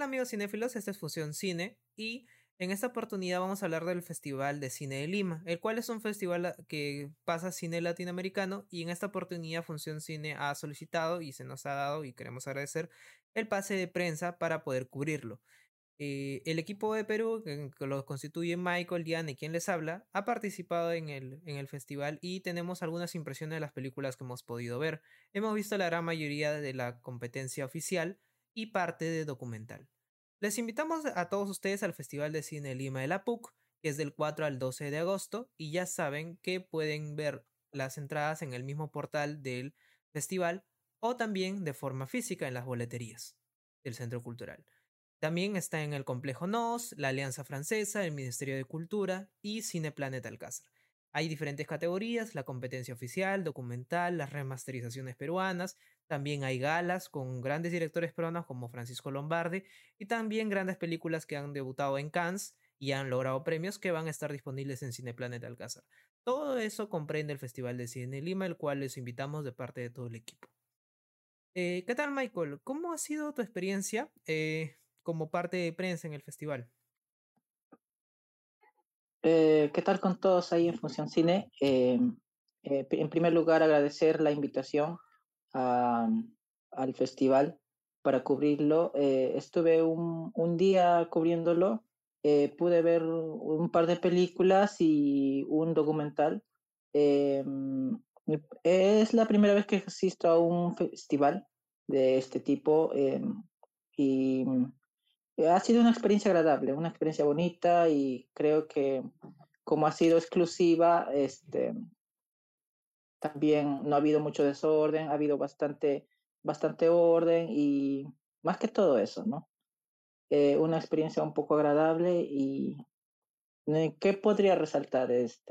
tal amigos cinéfilos? Esta es Fusión Cine y en esta oportunidad vamos a hablar del Festival de Cine de Lima, el cual es un festival que pasa cine latinoamericano y en esta oportunidad Función Cine ha solicitado y se nos ha dado y queremos agradecer el pase de prensa para poder cubrirlo. El equipo de Perú, que lo constituye Michael, Diana y quien les habla, ha participado en el festival y tenemos algunas impresiones de las películas que hemos podido ver. Hemos visto la gran mayoría de la competencia oficial y parte de documental. Les invitamos a todos ustedes al Festival de Cine Lima de la PUC, que es del 4 al 12 de agosto, y ya saben que pueden ver las entradas en el mismo portal del festival o también de forma física en las boleterías del Centro Cultural. También está en el Complejo NOS, la Alianza Francesa, el Ministerio de Cultura y Cineplanet Alcázar. Hay diferentes categorías, la competencia oficial, documental, las remasterizaciones peruanas, también hay galas con grandes directores peruanos como Francisco Lombardi y también grandes películas que han debutado en Cannes y han logrado premios que van a estar disponibles en Cineplanet Alcázar. Todo eso comprende el Festival de Cine Lima, el cual les invitamos de parte de todo el equipo. ¿Qué tal, Michael? ¿Cómo ha sido tu experiencia como parte de prensa en el festival? ¿Qué tal con todos ahí en Función Cine? En primer lugar, agradecer la invitación a- al festival para cubrirlo. Estuve un día cubriéndolo. Pude ver un par de películas y un documental. Eh, es la primera vez que asisto a un festival de este tipo, y ha sido una experiencia agradable, una experiencia bonita, y creo que como ha sido exclusiva, también no ha habido mucho desorden, ha habido bastante orden y más que todo eso, ¿no? Una experiencia un poco agradable. Y ¿qué podría resaltar?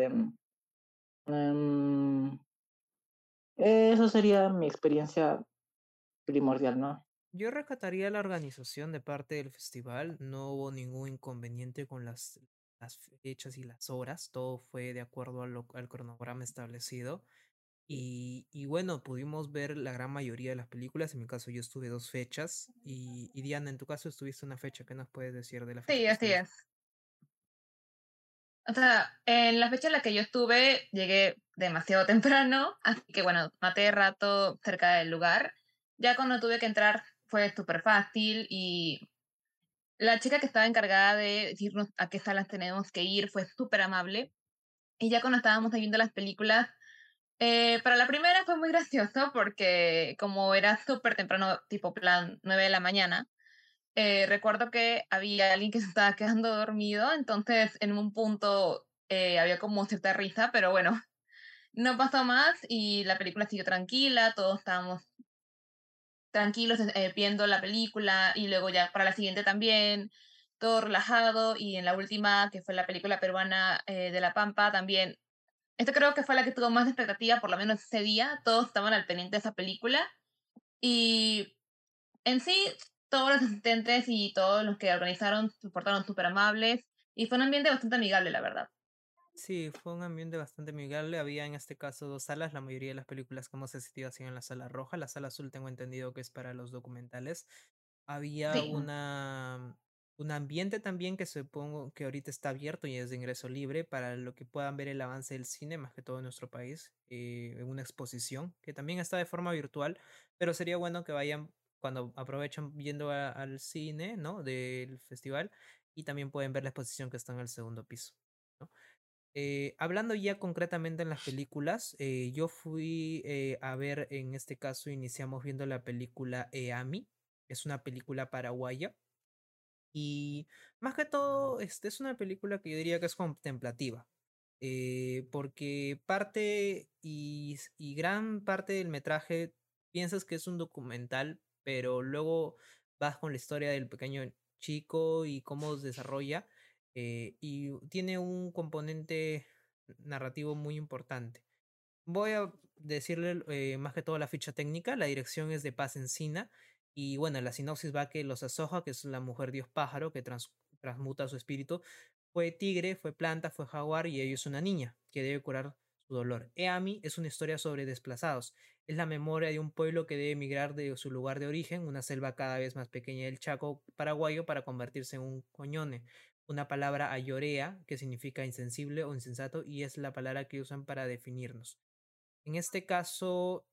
Mm, Eso sería mi experiencia primordial, ¿no? Yo rescataría la organización de parte del festival. No hubo ningún inconveniente con las fechas y las horas. Todo fue de acuerdo al cronograma establecido. Y bueno, pudimos ver la gran mayoría de las películas. En mi caso, yo estuve 2 fechas. Y Diana, en tu caso, estuviste una fecha. ¿Qué nos puedes decir de la fecha Sí, que así estuviste? es. O sea, en la fecha en la que yo estuve, llegué demasiado temprano, así que bueno, maté rato cerca del lugar. Ya cuando tuve que entrar fue súper fácil y la chica que estaba encargada de decirnos a qué salas tenemos que ir fue súper amable. Y ya cuando estábamos ahí viendo las películas, para la primera fue muy gracioso porque como era súper temprano, tipo plan 9 de la mañana, recuerdo que había alguien que se estaba quedando dormido, entonces en un punto había como cierta risa, pero bueno, no pasó más y la película siguió tranquila, todos estábamos tranquilos viendo la película y luego ya para la siguiente también, todo relajado y en la última, que fue la película peruana de La Pampa, también, esta creo que fue la que tuvo más expectativa, por lo menos ese día, todos estaban al pendiente de esa película y en sí, todos los asistentes y todos los que organizaron se portaron súper amables y fue un ambiente bastante amigable, la verdad. Sí, fue un ambiente bastante amigable. Había en este caso 2 salas. La mayoría de las películas que hemos asistido hacían en la sala roja. La sala azul tengo entendido que es para los documentales. Había Sí, un ambiente también que supongo que ahorita está abierto y es de ingreso libre para lo que puedan ver el avance del cine, más que todo en nuestro país, en una exposición que también está de forma virtual, pero sería bueno que vayan cuando aprovechan viendo al cine, ¿no? Del festival y también pueden ver la exposición que está en el segundo piso. ¿No? Hablando ya concretamente en las películas, yo fui a ver, en este caso iniciamos viendo la película Eami, es una película paraguaya y más que todo es una película que yo diría que es contemplativa, porque parte y gran parte del metraje piensas que es un documental, pero luego vas con la historia del pequeño chico y cómo se desarrolla, y tiene un componente narrativo muy importante. Voy a decirle más que todo la ficha técnica. La dirección es de Paz Encina. Y bueno, la sinopsis va que los Asoja, que es la mujer dios pájaro que transmuta su espíritu, fue tigre, fue planta, fue jaguar y ella es una niña que debe curar su dolor. Eami es una historia sobre desplazados. Es la memoria de un pueblo que debe emigrar de su lugar de origen, una selva cada vez más pequeña del Chaco paraguayo, para convertirse en un coñone. Una palabra ayorea que significa insensible o insensato y es la palabra que usan para definirnos. En este caso,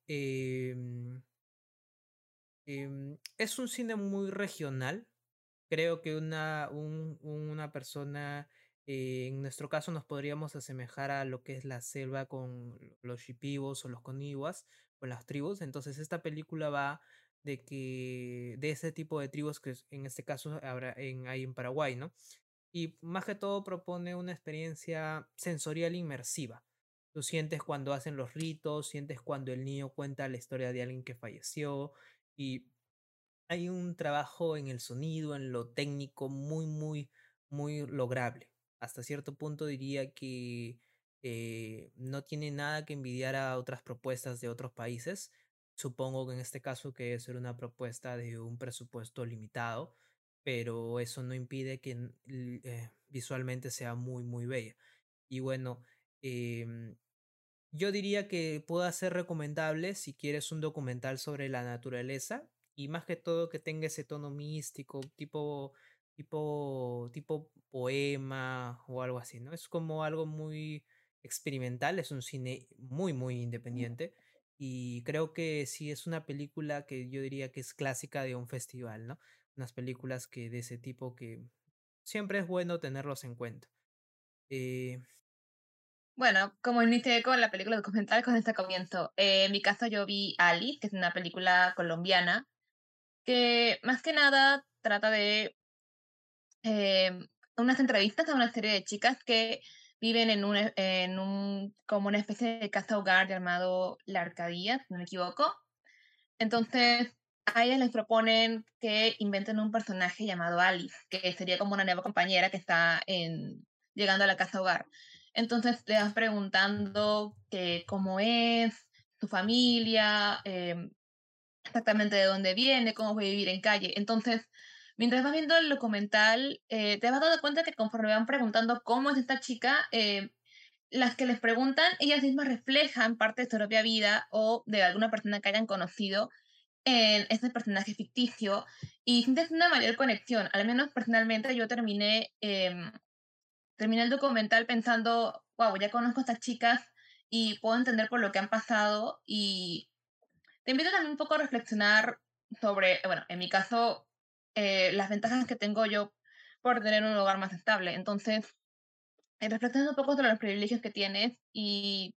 es un cine muy regional. Creo que una persona, en nuestro caso nos podríamos asemejar a lo que es la selva con los shipibos o los coniwas, con las tribus. Entonces esta película va de ese tipo de tribus que en este caso hay en Paraguay, ¿no? Y más que todo propone una experiencia sensorial inmersiva. Tú sientes cuando hacen los ritos, sientes cuando el niño cuenta la historia de alguien que falleció y hay un trabajo en el sonido, en lo técnico, muy lograble. Hasta cierto punto diría que no tiene nada que envidiar a otras propuestas de otros países. Supongo que en este caso que debe ser una propuesta de un presupuesto limitado, pero eso no impide que visualmente sea muy bella. Y bueno, em, yo diría que pueda ser recomendable si quieres un documental sobre la naturaleza y más que todo que tenga ese tono místico, tipo poema o algo así, ¿no? Es como algo muy experimental, es un cine muy independiente y creo que sí es una película que yo diría que es clásica de un festival, ¿no? Unas películas que de ese tipo que siempre es bueno tenerlos en cuenta. Eh, Bueno, como inicié con la película documental, con este comienzo. En mi caso yo vi Ali, que es una película colombiana, que más que nada trata de eh, unas entrevistas a una serie de chicas que viven como una especie de casa hogar llamado La Arcadía, si no me equivoco. Entonces, a ellas les proponen que inventen un personaje llamado Alice, que sería como una nueva compañera que está llegando a la casa hogar. Entonces, le vas preguntando que cómo es, su familia, exactamente de dónde viene, cómo fue vivir en calle. Entonces, mientras vas viendo el documental, te vas dando cuenta que conforme van preguntando cómo es esta chica, las que les preguntan, ellas mismas reflejan parte de su propia vida o de alguna persona que hayan conocido en ese personaje ficticio y sientes una mayor conexión. Al menos personalmente yo terminé el documental pensando, wow, ya conozco a estas chicas y puedo entender por lo que han pasado y te invito también un poco a reflexionar sobre, bueno, en mi caso, las ventajas que tengo yo por tener un hogar más estable. Entonces, reflexionas un poco sobre los privilegios que tienes y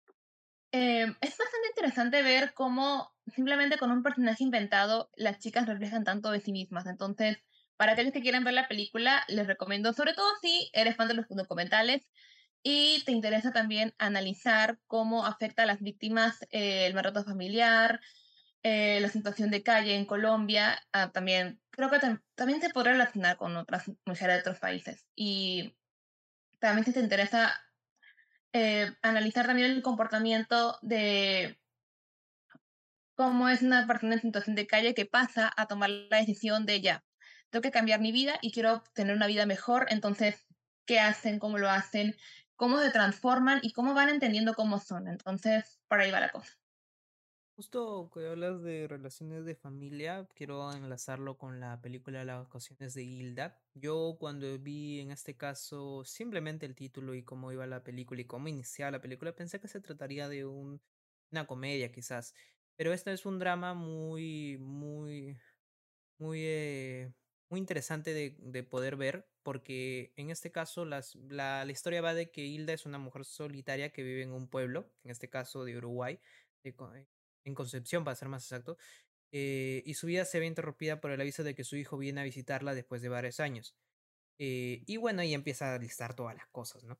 es bastante interesante ver cómo simplemente con un personaje inventado las chicas reflejan tanto de sí mismas. Entonces, para aquellos que quieran ver la película, les recomiendo, sobre todo si eres fan de los documentales y te interesa también analizar cómo afecta a las víctimas el maltrato familiar, la situación de calle en Colombia. También creo que también se podrá relacionar con otras mujeres de otros países. Y también si te interesa analizar también el comportamiento de cómo es una persona en situación de calle que pasa a tomar la decisión de ya, tengo que cambiar mi vida y quiero tener una vida mejor, entonces, ¿qué hacen? ¿Cómo lo hacen? ¿Cómo se transforman? Y cómo van entendiendo cómo son. Entonces, por ahí va la cosa. Justo que hablas de relaciones de familia, quiero enlazarlo con la película Las ocasiones de Hilda. Yo cuando vi en este caso simplemente el título y cómo iba la película y cómo iniciaba la película, pensé que se trataría de una comedia quizás, pero este es un drama muy, muy interesante de poder ver, porque en este caso la historia va de que Hilda es una mujer solitaria que vive en un pueblo, en este caso de Uruguay, en Concepción para ser más exacto, y su vida se ve interrumpida por el aviso de que su hijo viene a visitarla después de varios años. Y bueno, ahí empieza a listar todas las cosas, ¿no?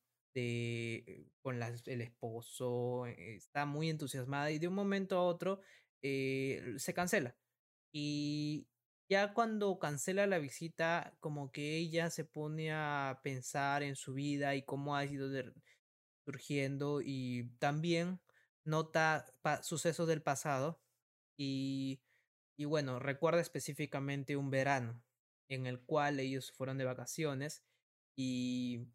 El esposo, está muy entusiasmada y de un momento a otro se cancela. Y ya cuando cancela la visita, como que ella se pone a pensar en su vida y cómo ha ido surgiendo y también nota sucesos del pasado y, y bueno, recuerda específicamente un verano en el cual ellos fueron de vacaciones y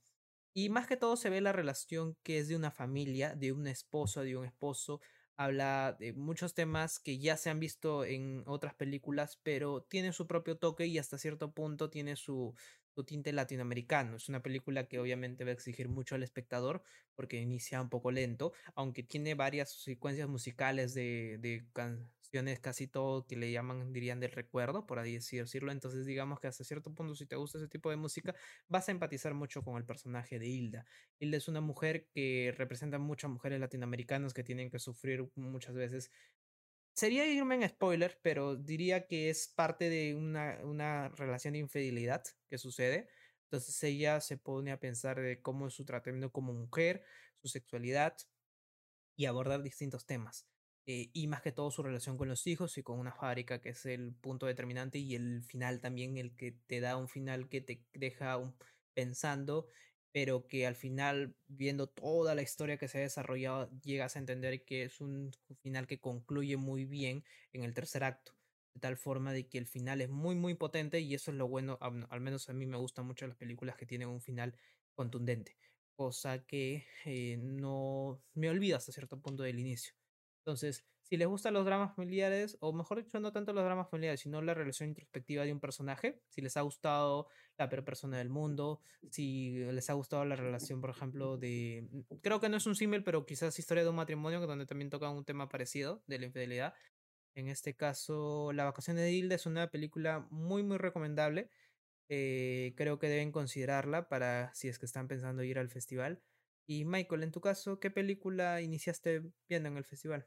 Y más que todo se ve la relación que es de una familia, de una esposa, de un esposo. Habla de muchos temas que ya se han visto en otras películas, pero tiene su propio toque y hasta cierto punto tiene su tinte latinoamericano. Es una película que obviamente va a exigir mucho al espectador porque inicia un poco lento, aunque tiene varias secuencias musicales de canciones, casi todo que le llaman, dirían, del recuerdo, por así decirlo. Entonces digamos que hasta cierto punto, si te gusta ese tipo de música, vas a empatizar mucho con el personaje de Hilda. Hilda es una mujer que representa a muchas mujeres latinoamericanas que tienen que sufrir muchas veces. Sería irme en spoiler, pero diría que es parte de una relación de infidelidad que sucede. Entonces ella se pone a pensar de cómo es su tratamiento como mujer, su sexualidad, y abordar distintos temas. Y más que todo su relación con los hijos y con una fábrica, que es el punto determinante, y el final también, el que te da un final que te deja pensando, pero que al final, viendo toda la historia que se ha desarrollado, llegas a entender que es un final que concluye muy bien en el tercer acto. De tal forma de que el final es muy muy potente, y eso es lo bueno, al menos a mí me gustan mucho las películas que tienen un final contundente, cosa que no me olvido hasta cierto punto del inicio. Entonces, si les gustan los dramas familiares, o mejor dicho, no tanto los dramas familiares, sino la relación introspectiva de un personaje, si les ha gustado la peor persona del mundo, si les ha gustado la relación, por ejemplo, creo que no es un símil, pero quizás historia de un matrimonio, donde también toca un tema parecido de la infidelidad. En este caso, La vacación de Hilda es una película muy, muy recomendable. Creo que deben considerarla para si es que están pensando ir al festival. Y Michael, en tu caso, ¿qué película iniciaste viendo en el festival?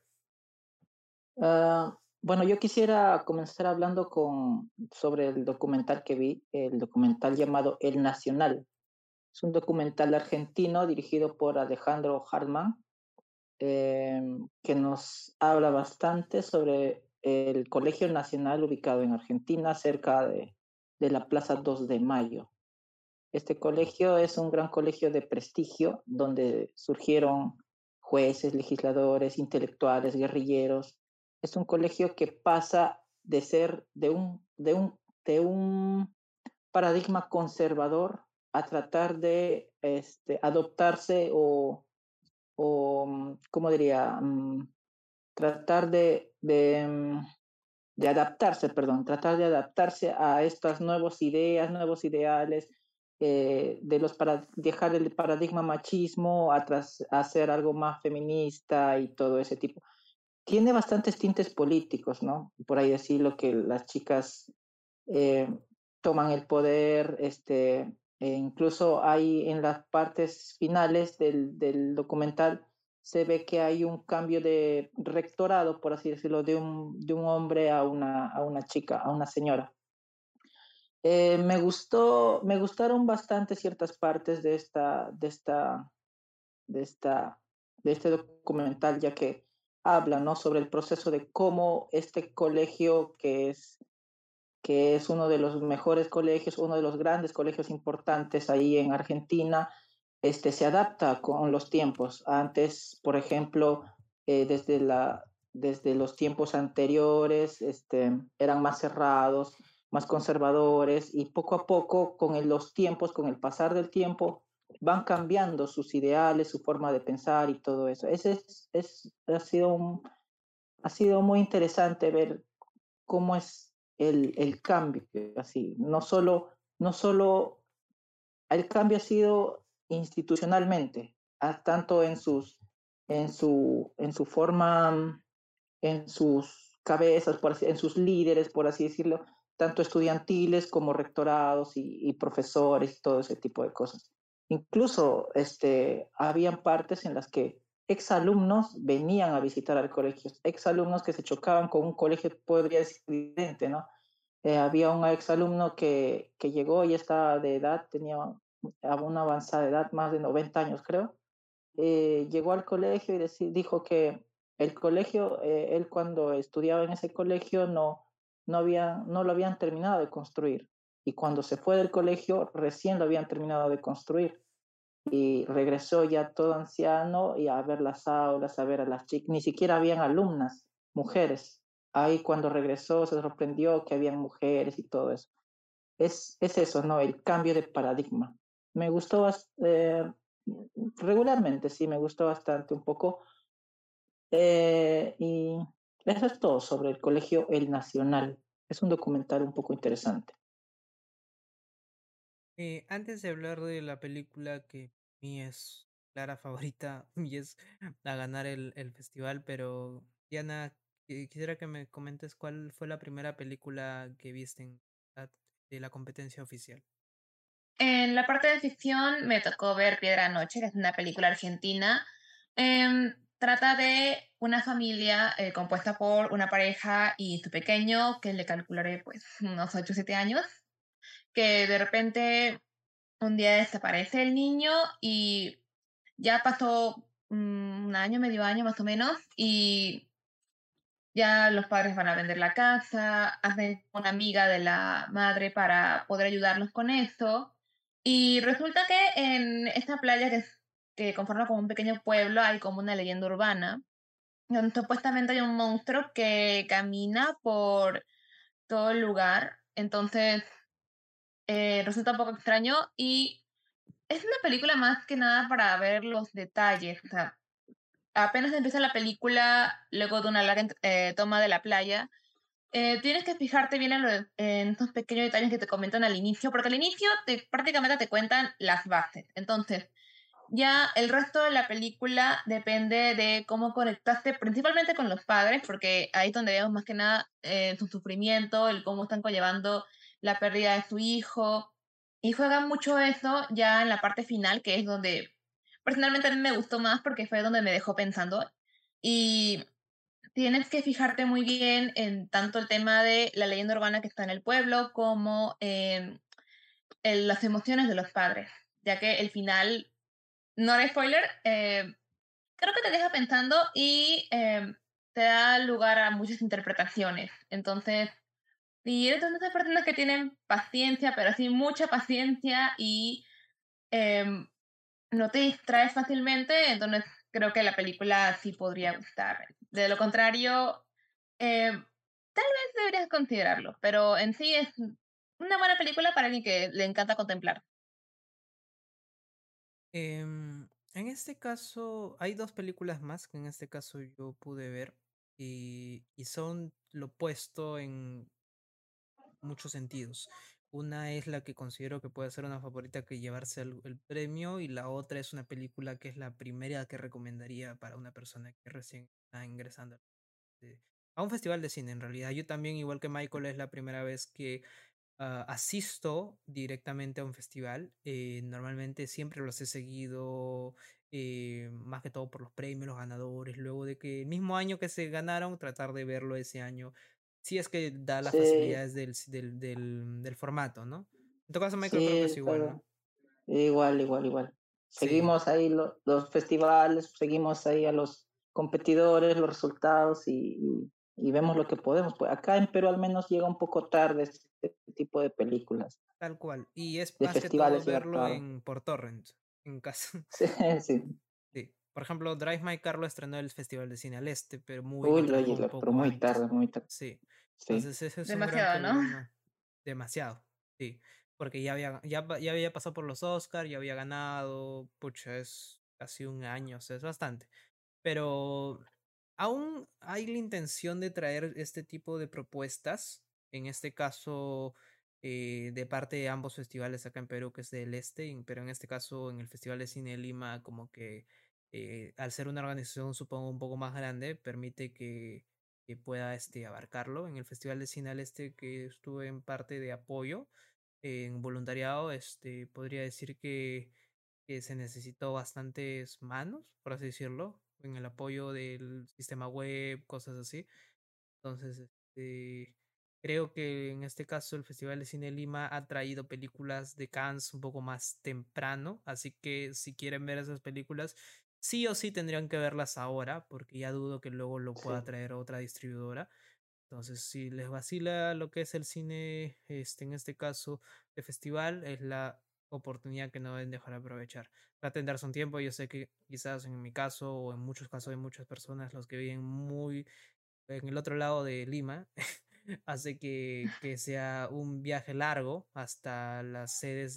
Bueno, yo quisiera comenzar hablando sobre el documental que vi, el documental llamado El Nacional. Es un documental argentino dirigido por Alejandro Hartmann, que nos habla bastante sobre el Colegio Nacional ubicado en Argentina, cerca de la Plaza 2 de Mayo. Este colegio es un gran colegio de prestigio donde surgieron jueces, legisladores, intelectuales, guerrilleros. Es un colegio que pasa de ser de un paradigma conservador a tratar de adoptarse o ¿cómo diría? Tratar de adaptarse, perdón, tratar de adaptarse a estas nuevas ideas, nuevos ideales, dejar el paradigma machismo a hacer algo más feminista y todo ese tipo. Tiene bastantes tintes políticos, ¿no? Por ahí decirlo que las chicas eh, toman el poder, incluso hay en las partes finales del documental, se ve que hay un cambio de rectorado, por así decirlo, de un hombre a una chica, a una señora. Me gustaron bastante ciertas partes de esta, de este documental, ya que habla, ¿no?, sobre el proceso de cómo este colegio, que es uno de los mejores colegios, uno de los grandes colegios importantes ahí en Argentina, se adapta con los tiempos. Antes, por ejemplo, desde los tiempos anteriores, eran más cerrados, más conservadores, y poco a poco, los tiempos, con el pasar del tiempo, van cambiando sus ideales, su forma de pensar y todo eso. Ha sido muy interesante ver cómo es el cambio, así. No solo el cambio ha sido institucionalmente, tanto en su forma, en sus cabezas, en sus líderes, por así decirlo, tanto estudiantiles como rectorados y profesores y todo ese tipo de cosas. Incluso habían partes en las que exalumnos venían a visitar al colegio, exalumnos que se chocaban con un colegio, podría decir, diferente, ¿no? Había un exalumno que llegó y estaba de edad, tenía una avanzada edad, más de 90 años creo. Llegó al colegio y dijo que el colegio, él cuando estudiaba en ese colegio no lo habían terminado de construir, y cuando se fue del colegio recién lo habían terminado de construir, y regresó ya todo anciano y a ver las aulas, a ver a las chicas, ni siquiera habían alumnas, mujeres. Ahí cuando regresó se sorprendió que habían mujeres y todo eso. Es eso, ¿no? El cambio de paradigma. me gustó regularmente, sí, me gustó bastante un poco. Y eso es todo sobre el colegio El Nacional. Es un documental un poco interesante. Antes de hablar de la película que mi es clara favorita y es a ganar el festival, pero Diana, quisiera que me comentes cuál fue la primera película que viste de la competencia oficial. En la parte de ficción me tocó ver Piedra Noche, que es una película argentina. Trata de una familia compuesta por una pareja y su pequeño, que le calcularé pues unos 8 o 7 años, que de repente un día desaparece el niño y ya pasó un año, medio año más o menos, y ya los padres van a vender la casa, hacen una amiga de la madre para poder ayudarlos con eso. Y resulta que en esta playa que conforma como un pequeño pueblo hay como una leyenda urbana, donde supuestamente hay un monstruo que camina por todo el lugar. Entonces resulta un poco extraño y es una película más que nada para ver los detalles. O sea, apenas empieza la película, luego de una larga toma de la playa, tienes que fijarte bien en estos pequeños detalles que te comentan al inicio, porque al inicio prácticamente te cuentan las bases. Entonces, ya el resto de la película depende de cómo conectaste principalmente con los padres, porque ahí es donde vemos más que nada su sufrimiento, el cómo están conllevando la pérdida de su hijo. Y juegan mucho eso ya en la parte final, que es donde personalmente a mí me gustó más porque fue donde me dejó pensando. Y tienes que fijarte muy bien en tanto el tema de la leyenda urbana que está en el pueblo como en las emociones de los padres, ya que el final, no era spoiler, creo que te deja pensando y te da lugar a muchas interpretaciones. Entonces, si eres de esas personas que tienen paciencia, pero sí mucha paciencia y em, no te distraes fácilmente, entonces creo que la película sí podría gustar. De lo contrario, tal vez deberías considerarlo, pero en sí es una buena película para alguien que le encanta contemplar. En este caso, hay dos películas más que en este caso yo pude ver y son lo opuesto en muchos sentidos. Una es la que considero que puede ser una favorita que llevarse el premio y la otra es una película que es la primera que recomendaría para una persona que recién está ingresando eh, a un festival de cine en realidad. Yo también, igual que Michael, es la primera vez que asisto directamente a un festival. Normalmente siempre los he seguido, más que todo por los premios, los ganadores. Luego de que el mismo año que se ganaron, tratar de verlo ese año. Si es que da las Sí, facilidades del formato, ¿no? En tu caso, Michael, creo que es sí, igual, ¿no? claro. Igual, igual, igual. Sí, Seguimos ahí los festivales, seguimos ahí a los competidores, los resultados y vemos lo que podemos. Pues acá en Perú al menos llega un poco tarde este tipo de películas, tal cual. Y es de más que todo festivales llegar verlo tarde. por torrent, en caso. Sí, sí. Sí. Por ejemplo, Drive My Car lo estrenó el Festival de Cine al Este, pero Movie lo Uy, trajo oye, un pero poco muy antes. tarde, muy tarde. Sí. Sí, Entonces ese es un gran Demasiado, ¿no? problema. Demasiado. Sí. Porque ya había pasado por los Oscars, ya había ganado. Pucha, es casi un año, o sea, es bastante. Pero aún hay la intención de traer este tipo de propuestas. En este caso, de parte de ambos festivales acá en Perú, que es del Este, pero en este caso en el Festival de Cine de Lima, como que al ser una organización supongo un poco más grande, permite que pueda abarcarlo. En el Festival de Cine al Este, que estuve en parte de apoyo, en voluntariado, podría decir que se necesitó bastantes manos, por así decirlo, en el apoyo del sistema web, cosas así. Entonces, creo que en este caso el Festival de Cine de Lima ha traído películas de Cannes un poco más temprano, así que si quieren ver esas películas, sí o sí tendrían que verlas ahora, porque ya dudo que luego lo pueda sí, traer otra distribuidora. Entonces, si les vacila lo que es el cine, en este caso de festival, es la oportunidad que no deben dejar de aprovechar. Traten de darse un tiempo. Yo sé que quizás en mi caso o en muchos casos de muchas personas, los que viven muy en el otro lado de Lima, hace que sea un viaje largo hasta las sedes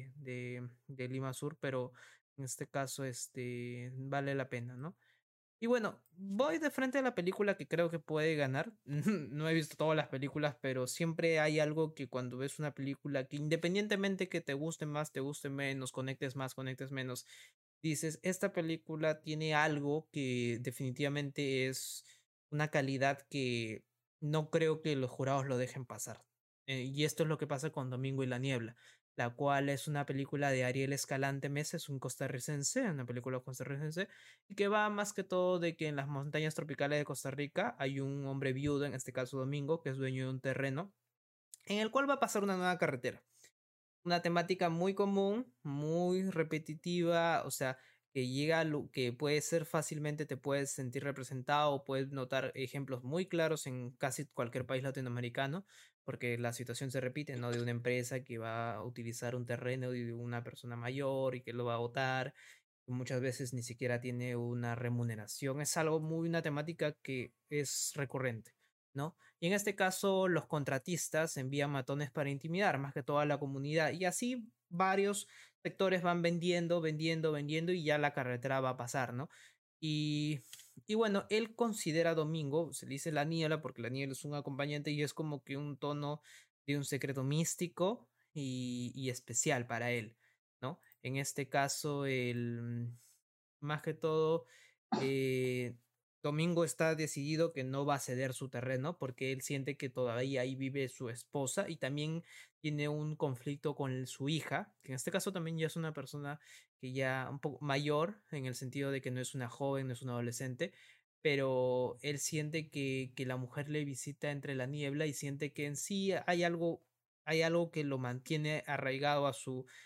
de Lima Sur, pero en este caso vale la pena, ¿no? Y bueno, voy de frente a la película que creo que puede ganar. No he visto todas las películas, pero siempre hay algo que cuando ves una película que independientemente que te guste más, te guste menos, conectes más, conectes menos, dices, esta película tiene algo que definitivamente es una calidad que no creo que los jurados lo dejen pasar. Y esto es lo que pasa con Domingo y la Niebla, la cual es una película de Ariel Escalante Mesa, es un costarricense, una película costarricense, y que va más que todo de que en las montañas tropicales de Costa Rica hay un hombre viudo, en este caso Domingo, que es dueño de un terreno, en el cual va a pasar una nueva carretera. Una temática muy común, muy repetitiva, o sea, que llega a lo que puede ser fácilmente, te puedes sentir representado, o puedes notar ejemplos muy claros en casi cualquier país latinoamericano, porque la situación se repite, ¿no? De una empresa que va a utilizar un terreno de una persona mayor y que lo va a votar, muchas veces ni siquiera tiene una remuneración. Es algo muy una temática que es recurrente, ¿no? Y en este caso, los contratistas envían matones para intimidar más que toda la comunidad. Y así varios sectores van vendiendo, vendiendo, vendiendo y ya la carretera va a pasar, ¿no? Y, y bueno, él considera a Domingo, se le dice la niebla porque la niebla es un acompañante y es como que un tono de un secreto místico y especial para él, ¿no? En este caso, más que todo, eh, Domingo está decidido que no va a ceder su terreno porque él siente que todavía ahí vive su esposa y también tiene un conflicto con su hija, que en este caso también ya es una persona que ya un poco mayor en el sentido de que no es una joven, no es una adolescente, pero él siente que la mujer le visita entre la niebla y siente que en sí hay algo que lo mantiene arraigado a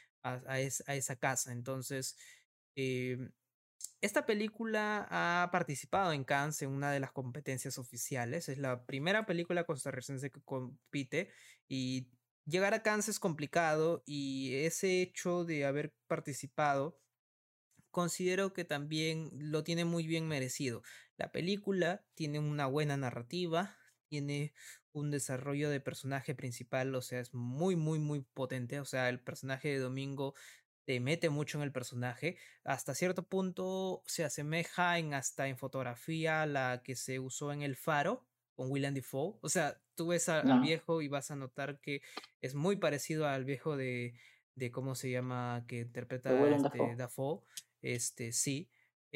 a esa casa. Entonces, eh, esta película ha participado en Cannes en una de las competencias oficiales. Es la primera película costarricense que compite y llegar a Cannes es complicado y ese hecho de haber participado considero que también lo tiene muy bien merecido. La película tiene una buena narrativa, tiene un desarrollo de personaje principal, o sea, es muy, muy, muy potente. O sea, el personaje de Domingo te mete mucho en el personaje. Hasta cierto punto se asemeja hasta en fotografía a la que se usó en El Faro con Willem Dafoe. O sea, tú ves al No, viejo y vas a notar que es muy parecido al viejo de cómo se llama, que de interpreta Willem Dafoe. Dafoe. Sí.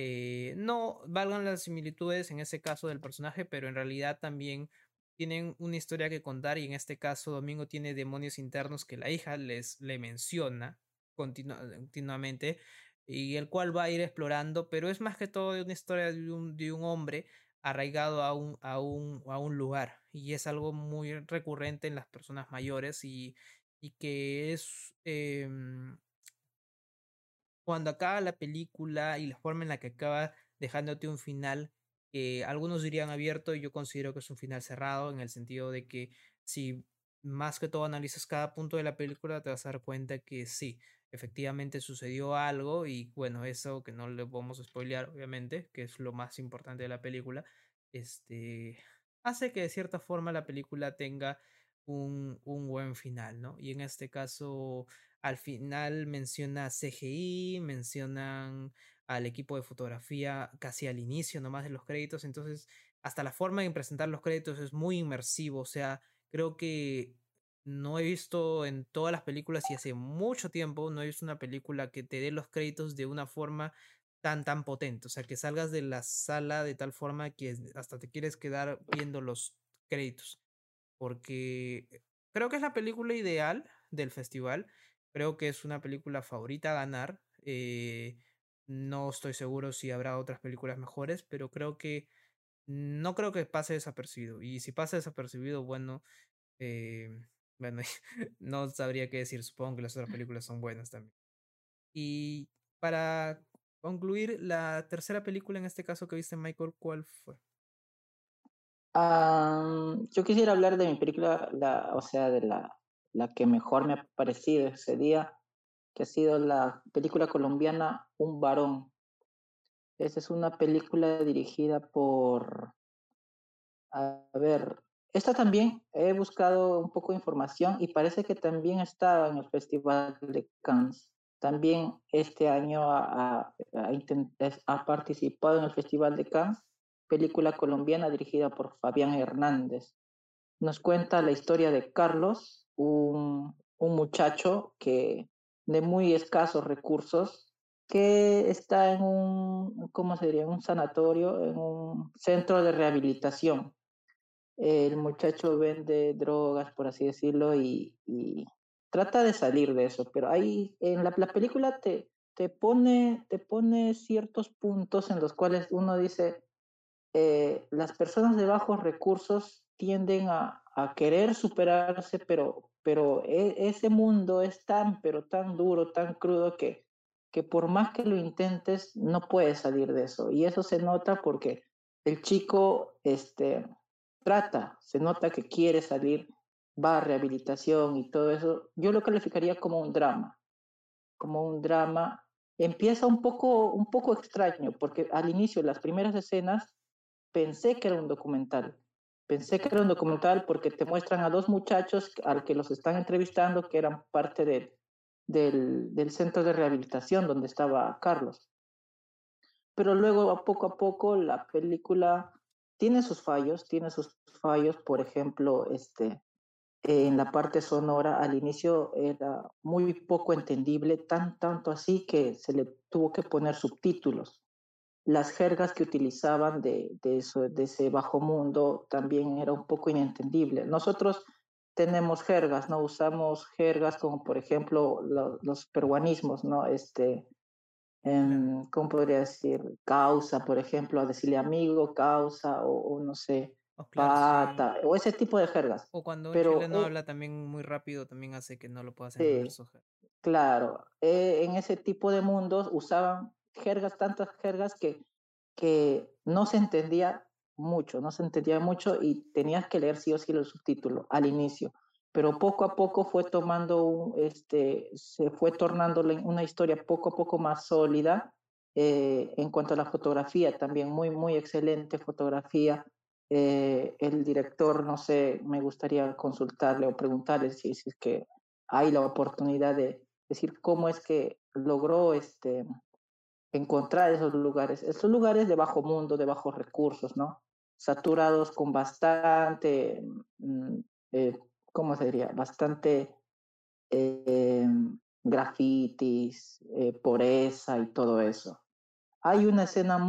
No valgan las similitudes en ese caso del personaje, pero en realidad también tienen una historia que contar y en este caso Domingo tiene demonios internos que la hija le menciona continuamente y el cual va a ir explorando, pero es más que todo de una historia de un hombre arraigado a un lugar y es algo muy recurrente en las personas mayores y que es cuando acaba la película y la forma en la que acaba dejándote un final que algunos dirían abierto y yo considero que es un final cerrado en el sentido de que si más que todo analizas cada punto de la película te vas a dar cuenta que sí, efectivamente sucedió algo y bueno, eso que no le vamos a spoilear obviamente, que es lo más importante de la película, este hace que de cierta forma la película tenga un buen final, ¿no? Y en este caso al final menciona CGI, mencionan al equipo de fotografía casi al inicio nomás de los créditos, entonces hasta la forma de presentar los créditos es muy inmersivo, o sea, creo que no he visto en todas las películas y hace mucho tiempo no he visto una película que te dé los créditos de una forma tan potente, o sea, que salgas de la sala de tal forma que hasta te quieres quedar viendo los créditos porque creo que es la película ideal del festival. Creo que es una película favorita a ganar. No estoy seguro si habrá otras películas mejores, pero creo que no creo que pase desapercibido. Y si pasa desapercibido, bueno, eh, bueno, no sabría qué decir. Supongo que las otras películas son buenas también. Y para concluir, la tercera película en este caso que viste, Michael, ¿cuál fue? Yo quisiera hablar de mi película, o sea, de la que mejor me ha parecido ese día, que ha sido la película colombiana Un varón. Esa es una película dirigida por, a ver, esta también he buscado un poco de información y parece que también estaba en el Festival de Cannes. También este año ha participado en el Festival de Cannes, película colombiana dirigida por Fabián Hernández. Nos cuenta la historia de Carlos, un muchacho de muy escasos recursos, que está en ¿cómo se diría? En un sanatorio, en un centro de rehabilitación. El muchacho vende drogas, por así decirlo, y trata de salir de eso, pero ahí en la película te pone ciertos puntos en los cuales uno dice, las personas de bajos recursos tienden a querer superarse, pero ese mundo es pero tan duro, tan crudo que por más que lo intentes, no puedes salir de eso. Y eso se nota porque el chico se nota que quiere salir, va a rehabilitación y todo eso. Yo lo calificaría como un drama. Empieza un poco extraño, porque al inicio, las primeras escenas, pensé que era un documental. Pensé que era un documental porque te muestran a dos muchachos al que los están entrevistando, que eran parte del centro de rehabilitación donde estaba Carlos. Pero luego, a poco, la película tiene sus fallos, por ejemplo, en la parte sonora al inicio era muy poco entendible, tanto así que se le tuvo que poner subtítulos. Las jergas que utilizaban de ese bajo mundo también era un poco inentendible. Nosotros tenemos jergas, ¿no? Usamos jergas como, por ejemplo, los peruanismos, ¿no? Claro. ¿Cómo podría decir? Causa, por ejemplo, a decirle amigo, causa, o no sé, O claro, sí. pata, o ese tipo de jergas. O cuando un Pero chileno habla también muy rápido, también hace que no lo puedas entender sí, su jerga. claro, en ese tipo de mundos usaban jergas, tantas jergas que no se entendía no se entendía mucho y tenías que leer sí o sí el subtítulo al inicio. Pero poco a poco fue se fue tornando una historia poco a poco más sólida. En cuanto a la fotografía, también muy excelente fotografía. El director, no sé, me gustaría consultarle o preguntarle si es que hay la oportunidad de decir cómo es que logró encontrar esos lugares de bajo mundo, de bajos recursos, ¿no? Saturados con bastante, eh, ¿cómo se diría? Bastante eh, grafitis, pobreza y todo eso. Hay una escena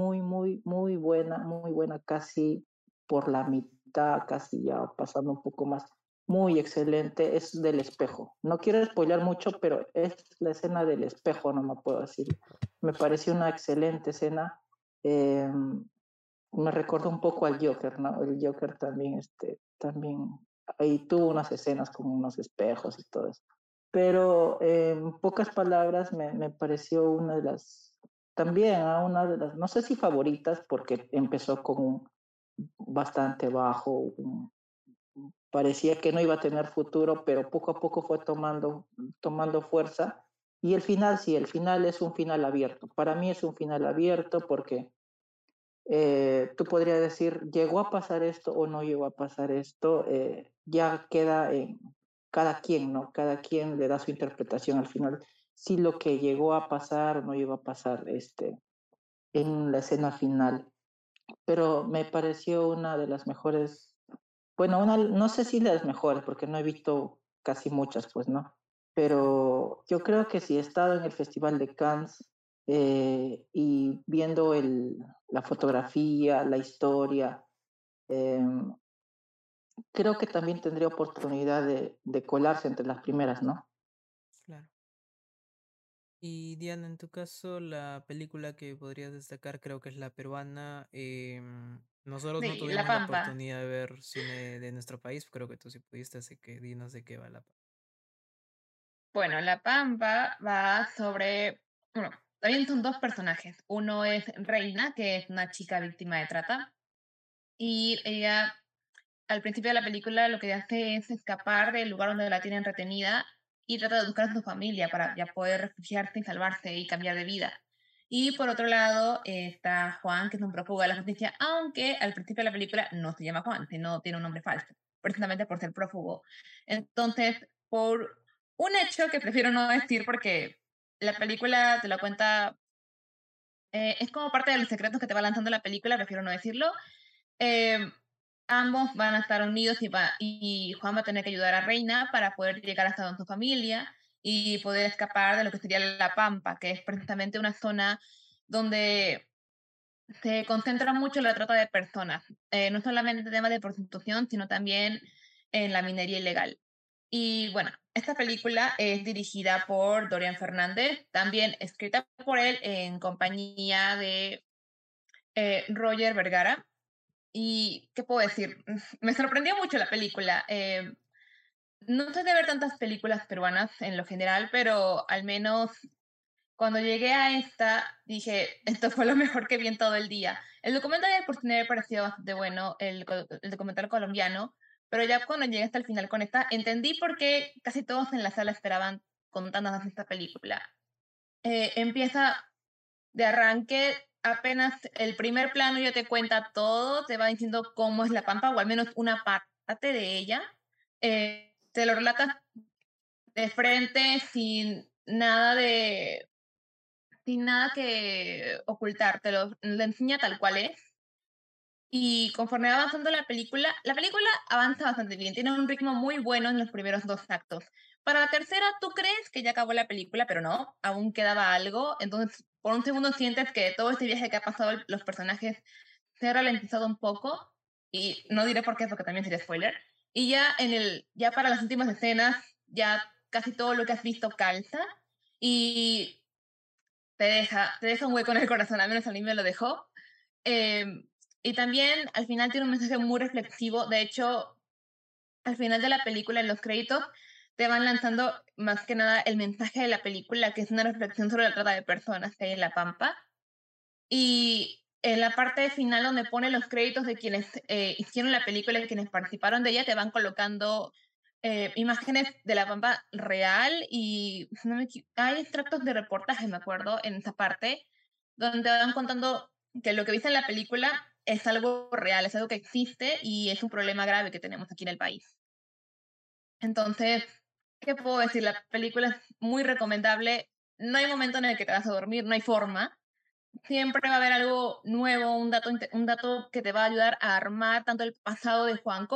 muy buena, casi por la mitad, casi ya pasando un poco más, muy excelente, es del espejo. No quiero spoiler mucho, pero es la escena del espejo, no me puedo decir. Me pareció una excelente escena. Eh, Me recordó un poco al Joker, ¿no? El Joker también, también ahí tuvo unas escenas con unos espejos y todo eso. Pero en pocas palabras me pareció una de también una de las, no sé si favoritas, porque empezó con un bastante bajo, parecía que no iba a tener futuro, pero poco a poco fue tomando fuerza. Y el final, sí, el final es un final abierto. Para mí es un final abierto porque tú podrías decir, ¿llegó a pasar esto o no llegó a pasar esto? Ya queda en cada quien, ¿no? Cada quien le da su interpretación al final. Si lo que llegó a pasar o no llegó a pasar en la escena final. Pero me pareció una de las mejores, bueno, no sé si las mejores, porque no he visto casi muchas, pues, ¿no? Claro. Pero yo creo que si he estado en el Festival de Cannes y viendo la fotografía, la historia, eh, creo que también tendría oportunidad de colarse entre las primeras, ¿no? Claro. Y Diana, en tu caso, la película que podrías destacar creo que es la peruana. Nosotros no Sí, La tuvimos la Pampa. oportunidad de ver cine de nuestro país, creo que tú sí pudiste, así que dinos de qué va la Pampa. Bueno, La Pampa va sobre, bueno, también son dos personajes. Uno es Reina, que es una chica víctima de trata, y ella al principio de la película lo que hace es escapar del lugar donde la tienen retenida y trata de buscar a su familia para ya poder refugiarse y salvarse y cambiar de vida. Y por otro lado está Juan, que es un prófugo de la justicia, aunque al principio de la película no se llama Juan, sino tiene un nombre falso, precisamente por ser prófugo. Entonces, por un hecho que prefiero no decir porque la película te lo cuenta, es como parte de los secretos que te va lanzando la película, prefiero no decirlo. Eh, Ambos van a estar unidos y Juan va a tener que ayudar a Reina para poder llegar hasta donde su familia y poder escapar de lo que sería la Pampa, que es precisamente una zona donde se concentra mucho la trata de personas, no solamente en temas de prostitución, sino también en la minería ilegal. Y bueno, esta película es dirigida por Dorian Fernández, también escrita por él en compañía de Roger Vergara. ¿Y qué puedo decir? Me sorprendió mucho la película. No sé de ver tantas películas peruanas en lo general, pero al menos cuando llegué a esta, dije, esto fue lo mejor que vi en todo el día. El documental de por sí me pareció bastante bueno, el documental colombiano, pero ya cuando llegué hasta el final con esta, entendí por qué casi todos en la sala esperaban contándonos esta película. Empieza de arranque, apenas el primer plano ya te cuenta todo, te va diciendo cómo es la Pampa, o al menos una parte de ella. Te lo relata de frente, sin nada que ocultar, lo enseña tal cual es. Y conforme va avanzando la película avanza bastante bien, tiene un ritmo muy bueno en los primeros 2 actos. Para la tercera, tú crees que ya acabó la película, pero no, aún quedaba algo. Entonces, por un segundo sientes que todo este viaje que ha pasado los personajes se ha ralentizado un poco. Y no diré por qué, porque también sería spoiler. Y ya para las últimas escenas, ya casi todo lo que has visto calza. Y te deja un hueco en el corazón, al menos a mí me lo dejó. Eh, y también al final tiene un mensaje muy reflexivo. De hecho, al final de la película, en los créditos, te van lanzando más que nada el mensaje de la película, que es una reflexión sobre la trata de personas que hay en La Pampa. Y en la parte final donde pone los créditos de quienes hicieron la película y quienes participaron de ella, te van colocando imágenes de La Pampa real y si no hay extractos de reportaje, me acuerdo, en esa parte, donde te van contando que lo que viste en la película es algo real, es algo que existe y es un problema grave que tenemos aquí en el país. Entonces, ¿qué puedo decir? La película es muy recomendable. No hay momento en el que te vas a dormir, no hay forma. Siempre va a haber algo nuevo, un dato que te va a ayudar a armar tanto el pasado de Juan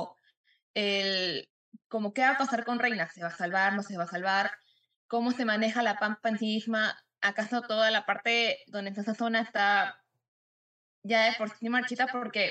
el, como qué va a pasar con Reina. ¿Se va a salvar? ¿No se va a salvar? ¿Cómo se maneja la Pampa en sí misma? ¿Acaso toda la parte donde está esa zona está ya de por sí marchita? Porque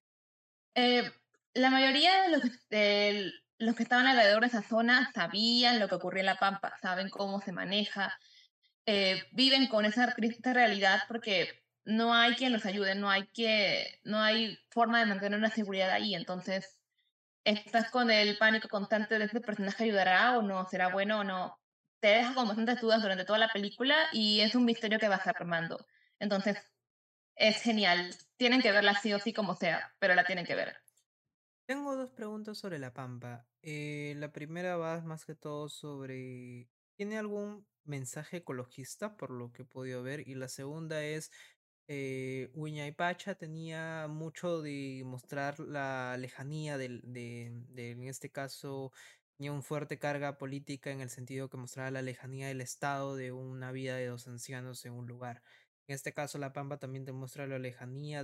eh, la mayoría de los que estaban alrededor de esa zona sabían lo que ocurría en la Pampa, saben cómo se maneja, viven con esa triste realidad porque no hay quien los ayude, no hay forma de mantener una seguridad ahí. Entonces, estás con el pánico constante de este personaje ayudará o no, será bueno o no. Te deja con bastantes dudas durante toda la película y es un misterio que vas armando. Entonces, es genial. Tienen que verla sí o sí como sea, pero la tienen que ver. Tengo dos preguntas sobre la Pampa. La primera va más que todo sobre, ¿tiene algún mensaje ecologista por lo que he podido ver? Y la segunda es, Pacha tenía mucho de mostrar la lejanía en este caso, tenía un fuerte carga política en el sentido que mostraba la lejanía del Estado de una vida de dos ancianos en un lugar. En este caso, La Pampa también te muestra la lejanía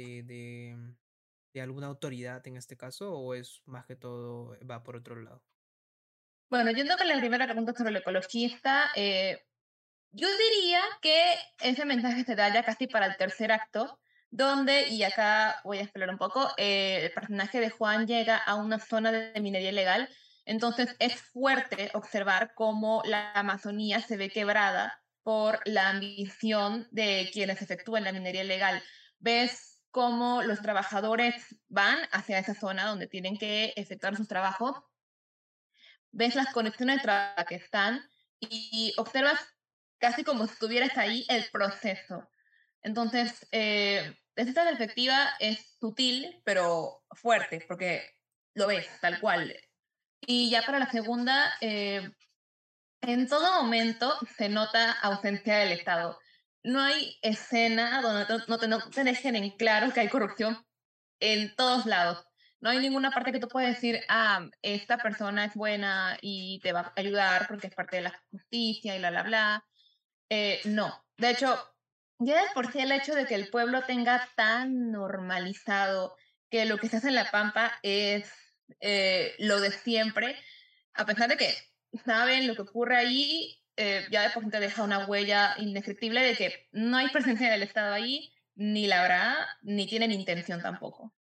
de alguna autoridad en este caso, o es más que todo va por otro lado. Bueno, yendo con la primera pregunta sobre el ecologista, yo diría que ese mensaje se da ya casi para el tercer acto, donde, y acá voy a explorar un poco, el personaje de Juan llega a una zona de minería ilegal, entonces es fuerte observar cómo la Amazonía se ve quebrada por la ambición de quienes efectúan la minería ilegal. Ves cómo los trabajadores van hacia esa zona donde tienen que efectuar sus trabajos, ves las conexiones de trabajo que están y observas casi como si estuvieras ahí el proceso. Entonces, desde esta perspectiva es sutil, pero fuerte, porque lo ves tal cual. Y ya para la segunda, en todo momento se nota ausencia del Estado. no hay escena donde no te dejen en claro que hay corrupción en todos lados. No hay ninguna parte que tú puedas decir, esta persona es buena y te va a ayudar porque es parte de la justicia y bla. No. De hecho, ya de por sí el hecho de que el pueblo tenga tan normalizado que lo que se hace en La Pampa es lo de siempre, a pesar de que saben lo que ocurre ahí, ya de por sí te deja una huella indescriptible de que no hay presencia del Estado ahí, ni la habrá, ni tienen intención tampoco.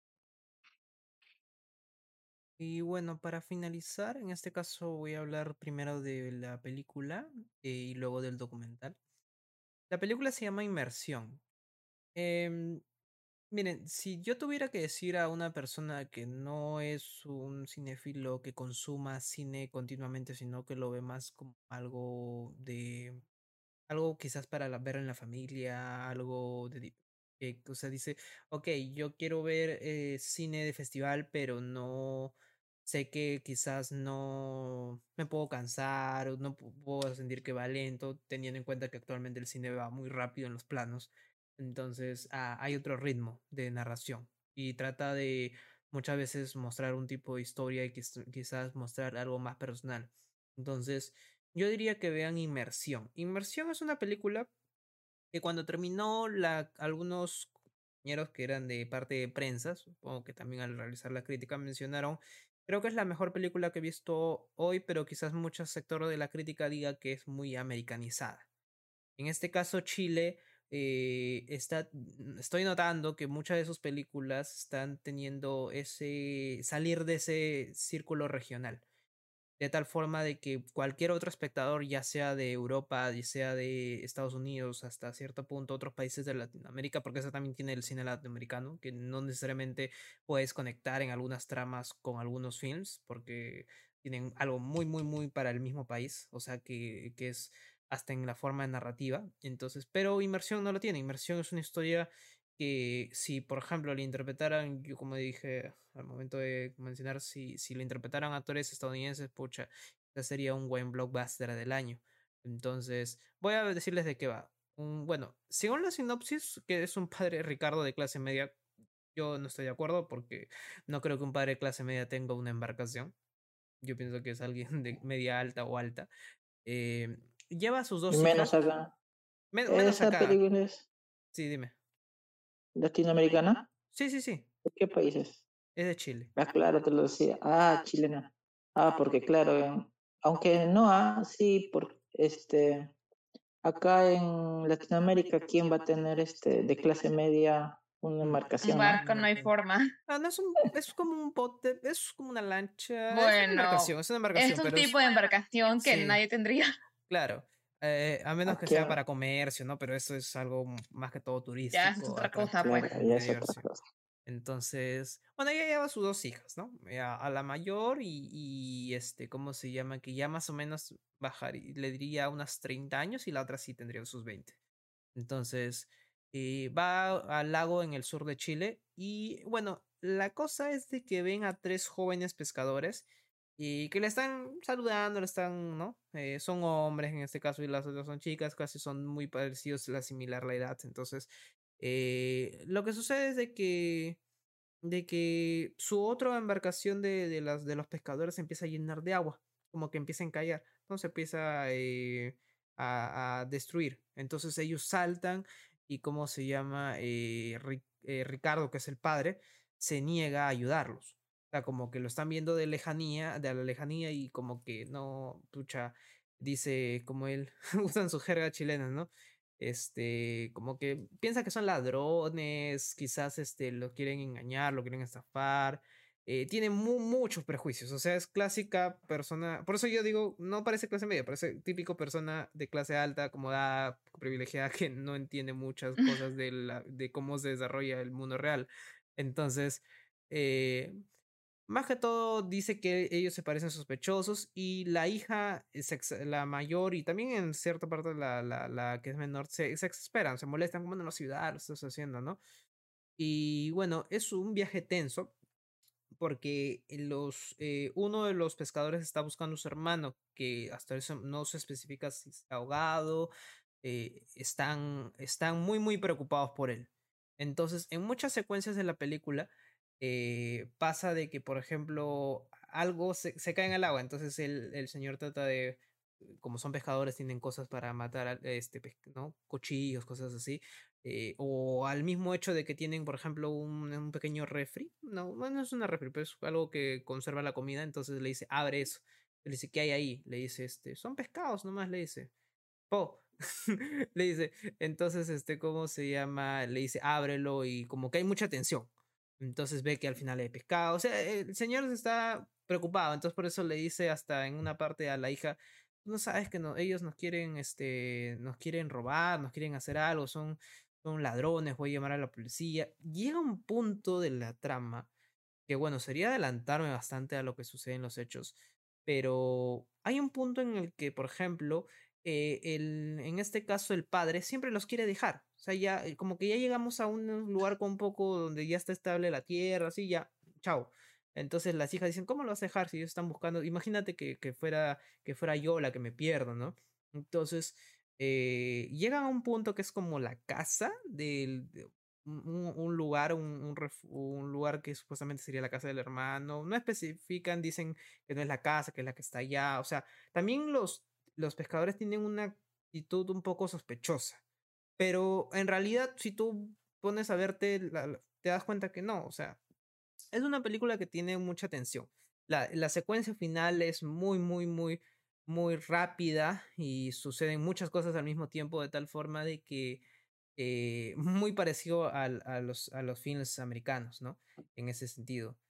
Y bueno, para finalizar, en este caso voy a hablar primero de la película y luego del documental. La película se llama Inmersión. Em, Miren, si yo tuviera que decir a una persona que no es un cinéfilo que consuma cine continuamente, sino que lo ve más como algo de algo quizás para ver en la familia, algo de que, o sea, dice, ok, yo quiero ver cine de festival, pero no sé que quizás no me puedo cansar o no puedo sentir que va lento, teniendo en cuenta que actualmente el cine va muy rápido en los planos. Entonces, hay otro ritmo de narración y trata de muchas veces mostrar un tipo de historia y quizás mostrar algo más personal. Entonces, yo diría que vean Inmersión. Inmersión es una película que cuando terminó algunos compañeros que eran de parte de prensa, supongo que también al realizar la crítica mencionaron, creo que es la mejor película que he visto hoy, pero quizás mucho sector de la crítica diga que es muy americanizada. En este caso, Chile estoy notando que muchas de sus películas están teniendo ese salir de ese círculo regional de tal forma de que cualquier otro espectador, ya sea de Europa, ya sea de Estados Unidos, hasta cierto punto otros países de Latinoamérica, porque eso también tiene el cine latinoamericano, que no necesariamente puedes conectar en algunas tramas con algunos films, porque tienen algo muy, muy, muy para el mismo país, o sea que es hasta en la forma de narrativa. Entonces, pero Inmersión no lo tiene. Inmersión es una historia que si, por ejemplo, le interpretaran, yo como dije al momento de mencionar, si lo interpretaran actores estadounidenses, pucha, ya sería un buen blockbuster del año. Entonces, voy a decirles de qué va. Bueno, según la sinopsis, que es un padre Ricardo de clase media, yo no estoy de acuerdo porque no creo que un padre de clase media tenga una embarcación. Yo pienso que es alguien de media alta o alta. Eh, Lleva a sus Y dos menos hijas, acá. menos ¿Esa acá. película es Sí, dime. latinoamericana? Sí, sí, sí. ¿De qué países? Es de Chile. Ah, claro, te lo decía. Ah, chilena. Ah, porque claro, aunque no, sí, por acá en Latinoamérica, ¿quién va a tener de clase media una Un embarcación, no? barco no hay forma. No es es como un bote, es como una lancha, Bueno, es una es embarcación, un pero tipo de embarcación que sí, nadie tendría. claro. A menos que Aquí, sea para comercio, ¿no? Pero eso es algo más que todo Ya, eso es turístico, otra cosa, pues. claro, ya de es otra diversión. cosa. Entonces, bueno, ella lleva a sus dos hijas, ¿no? A la mayor ¿cómo se llama? Que ya más o menos le diría unos 30 años y la otra sí tendría sus 20. Entonces, va al lago en el sur de Chile y bueno, la cosa es de que ven a tres jóvenes pescadores y que le están saludando, le están, ¿no? Son hombres en este caso y las otras son chicas, casi son muy parecidos, la similar la edad. Entonces, lo que sucede es de que su otra embarcación de los pescadores se empieza a llenar de agua, como que empieza a encallar, entonces empieza a destruir. Entonces ellos saltan y cómo se llama Ricardo, que es el padre, se niega a ayudarlos. O sea, como que lo están viendo de lejanía, de a la lejanía y como que no, pucha, dice como él, usan su jerga chilena, ¿no? Como que piensa que son ladrones, quizás lo quieren engañar, lo quieren estafar. Tiene muchos prejuicios, o sea, es clásica persona, por eso yo digo, no parece clase media, parece típico persona de clase alta, acomodada, privilegiada, que no entiende muchas cosas de cómo se desarrolla el mundo real. Entonces, eh, más que todo dice que ellos se parecen sospechosos y la hija, la mayor y también en cierta parte la que es menor, se exasperan, se molestan, como en la ciudad lo estás haciendo, ¿no? Y bueno, es un viaje tenso porque uno de los pescadores está buscando a su hermano, que hasta eso no se especifica si está ahogado, están muy, muy preocupados por él. Entonces, en muchas secuencias de la película pasa de que, por ejemplo, algo se cae en el agua, entonces el señor trata de, como son pescadores, tienen cosas para matar, ¿no? Cuchillos, cosas así. O al mismo hecho de que tienen, por ejemplo, un pequeño refri. No, bueno, no es una refri, pero es algo que conserva la comida. Entonces le dice, abre eso. Le dice, ¿qué hay ahí? Le dice, son pescados nomás, le dice. Po. Le dice, entonces, ¿cómo se llama? Le dice, ábrelo y como que hay mucha tensión. Entonces ve que al final hay pescado. O sea, el señor está preocupado. Entonces por eso le dice hasta en una parte a la hija, no sabes que no, ellos nos quieren robar, nos quieren hacer algo, son ladrones, voy a llamar a la policía. Llega un punto de la trama que bueno, sería adelantarme bastante a lo que sucede en los hechos, pero hay un punto en el que, por ejemplo, en este caso el padre siempre los quiere dejar. O sea, ya como que ya llegamos a un lugar con un poco donde ya está estable la tierra, así ya, chao. Entonces las hijas dicen, ¿cómo lo vas a dejar si ellos están buscando? Imagínate que fuera yo la que me pierdo, ¿no? Entonces, llegan a un punto que es como la casa un lugar, un lugar que supuestamente sería la casa del hermano. No especifican, dicen que no es la casa, que es la que está allá. O sea, también los pescadores tienen una actitud un poco sospechosa. Pero en realidad, si tú pones a verte, te das cuenta que no. O sea, es una película que tiene mucha tensión. La secuencia final es muy, muy, muy, muy rápida y suceden muchas cosas al mismo tiempo de tal forma de que muy parecido a los films americanos, ¿no? En ese sentido.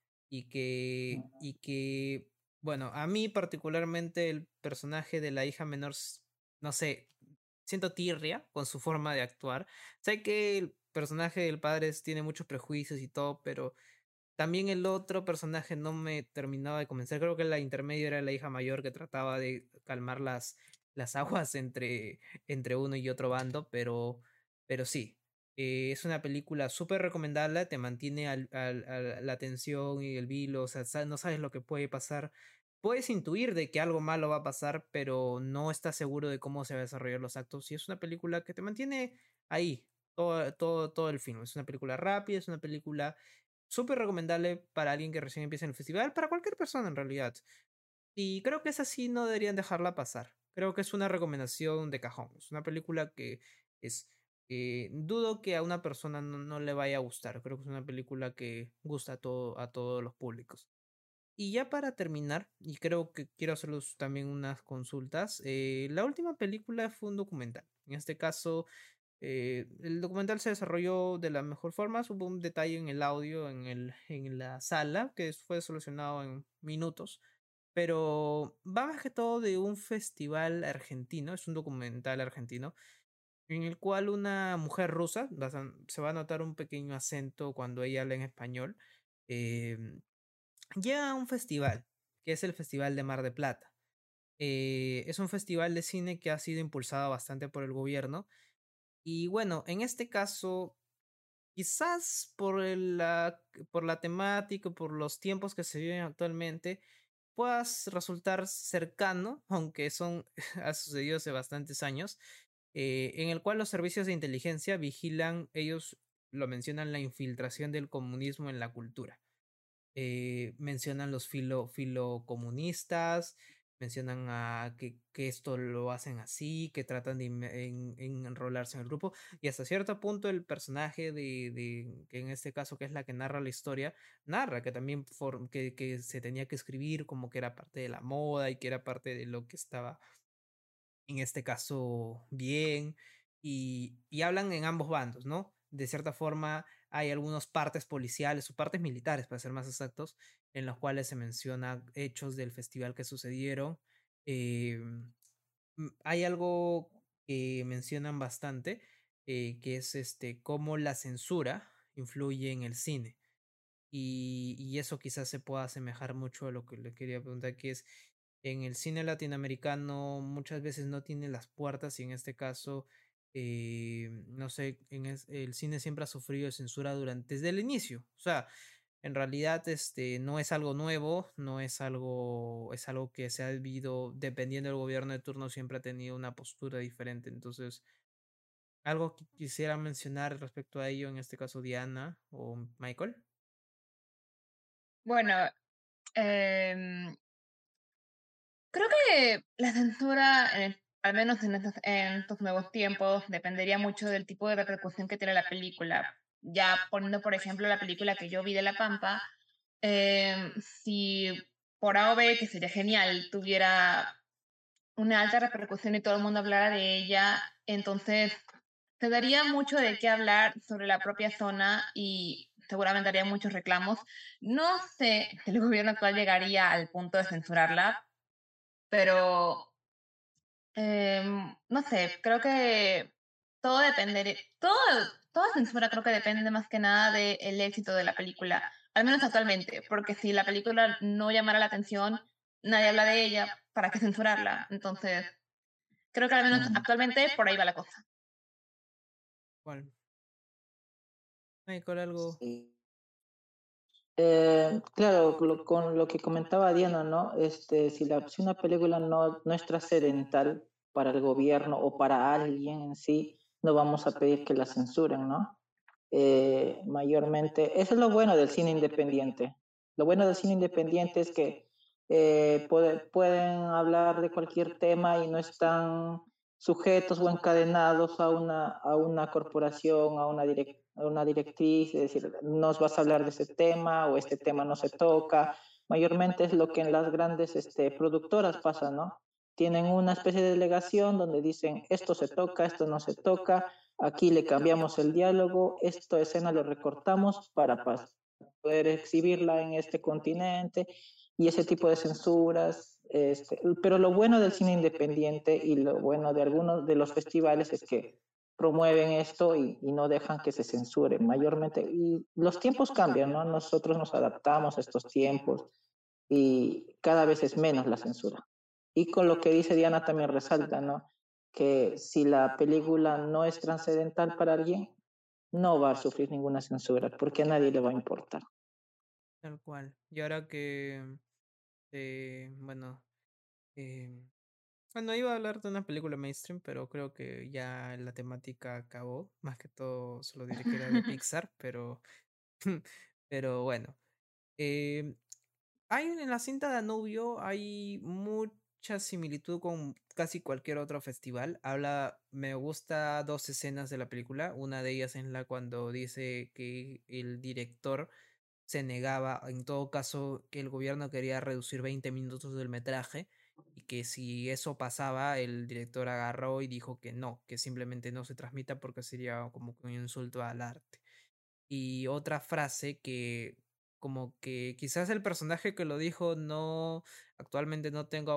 Y que, bueno, a mí particularmente el personaje de la hija menor, no sé, siento tirria con su forma de actuar. Sé que el personaje del padre tiene muchos prejuicios y todo, pero también el otro personaje no me terminaba de convencer. Creo que la intermedia era la hija mayor que trataba de calmar las aguas entre uno y otro bando, pero sí. Es una película súper recomendable, te mantiene la atención y el vilo, o sea, no sabes lo que puede pasar. Puedes intuir de que algo malo va a pasar, pero no estás seguro de cómo se van a desarrollar los actos. Y es una película que te mantiene ahí todo el film. Es una película rápida, es una película súper recomendable para alguien que recién empieza en el festival, para cualquier persona en realidad. Y creo que esa sí no deberían dejarla pasar. Creo que es una recomendación de cajón. Es una película que es... dudo que a una persona no le vaya a gustar. Creo que es una película que gusta a todos los públicos. Y ya para terminar, y creo que quiero hacerles también unas consultas, la última película fue un documental. En este caso, el documental se desarrolló de la mejor forma, hubo un detalle en el audio, en la sala, que fue solucionado en minutos, pero va más que todo de un festival argentino, es un documental argentino, en el cual una mujer rusa, se va a notar un pequeño acento cuando ella habla en español, em, llega a un festival, que es el Festival de Mar de Plata. Es un festival de cine que ha sido impulsado bastante por el gobierno. Y bueno, en este caso, quizás por la temática, por los tiempos que se viven actualmente, puedas resultar cercano, aunque ha sucedido hace bastantes años, en el cual los servicios de inteligencia vigilan, ellos lo mencionan, la infiltración del comunismo en la cultura. Mencionan los filocomunistas, mencionan que esto lo hacen así, que tratan de enrolarse en el grupo, y hasta cierto punto el personaje que en este caso que es la que narra la historia, narra que también que se tenía que escribir como que era parte de la moda y que era parte de lo que estaba en este caso bien, y hablan en ambos bandos, ¿no? De cierta forma hay algunas partes policiales o partes militares, para ser más exactos, en los cuales se menciona hechos del festival que sucedieron. Hay algo que mencionan bastante, que es cómo la censura influye en el cine. Y eso quizás se pueda asemejar mucho a lo que le quería preguntar, que es en el cine latinoamericano muchas veces no tiene las puertas y en este caso, no sé, el cine siempre ha sufrido de censura desde el inicio. O sea, en realidad no es algo nuevo, no es algo, es algo que se ha vivido dependiendo del gobierno de turno, siempre ha tenido una postura diferente. Entonces, ¿Algo que quisiera mencionar respecto a ello, en este caso Diana o Michael? Bueno, em, creo que la censura, al menos en estos nuevos tiempos, dependería mucho del tipo de repercusión que tiene la película. Ya poniendo, por ejemplo, la película que yo vi de La Pampa, si por A o B, que sería genial, tuviera una alta repercusión y todo el mundo hablara de ella, entonces te daría mucho de qué hablar sobre la propia zona y seguramente haría muchos reclamos. No sé si el gobierno actual llegaría al punto de censurarla, pero no sé, creo que todo depende, toda censura creo que depende más que nada del éxito de la película, al menos actualmente, porque si la película no llamara la atención, nadie habla de ella, ¿para qué censurarla? Entonces, creo que al menos Mm, actualmente por ahí va la cosa. ¿Cuál? Michael, algo. sí. Claro, con lo que comentaba Diana, ¿no? Si una película no es trascendental para el gobierno o para alguien en sí, no vamos a pedir que la censuren, ¿no? Mayormente, eso es lo bueno del cine independiente. Lo bueno del cine independiente es que pueden hablar de cualquier tema y no están sujetos o encadenados a una corporación, a una directriz, es decir, nos vas a hablar de ese tema o este tema no se toca. Mayormente es lo que en las grandes productoras pasa, ¿no? Tienen una especie de delegación donde dicen esto se toca, esto no se toca, aquí le cambiamos el diálogo, esta escena lo recortamos para poder exhibirla en este continente y ese tipo de censuras. Pero lo bueno del cine independiente y lo bueno de algunos de los festivales es que promueven esto y no dejan que se censure mayormente. Y los tiempos cambian, ¿no? Nosotros nos adaptamos a estos tiempos y cada vez es menos la censura. Y con lo que dice Diana también resalta, ¿no? Que si la película no es trascendental para alguien, no va a sufrir ninguna censura, porque a nadie le va a importar. Tal cual. Y ahora que, bueno, eh, bueno, iba a hablar de una película mainstream, pero creo que ya la temática acabó. Más que todo, solo diré que era de Pixar, pero, pero bueno. Eh, Hay en la cinta Danubio hay mucha similitud con casi cualquier otro festival. Me gusta dos escenas de la película. Una de ellas es la cuando dice que el director se negaba, en todo caso, que el gobierno quería reducir 20 minutos del metraje y que si eso pasaba, el director agarró y dijo que no, que simplemente no se transmita porque sería como que un insulto al arte. Y otra frase que como que quizás el personaje que lo dijo no, actualmente no tenga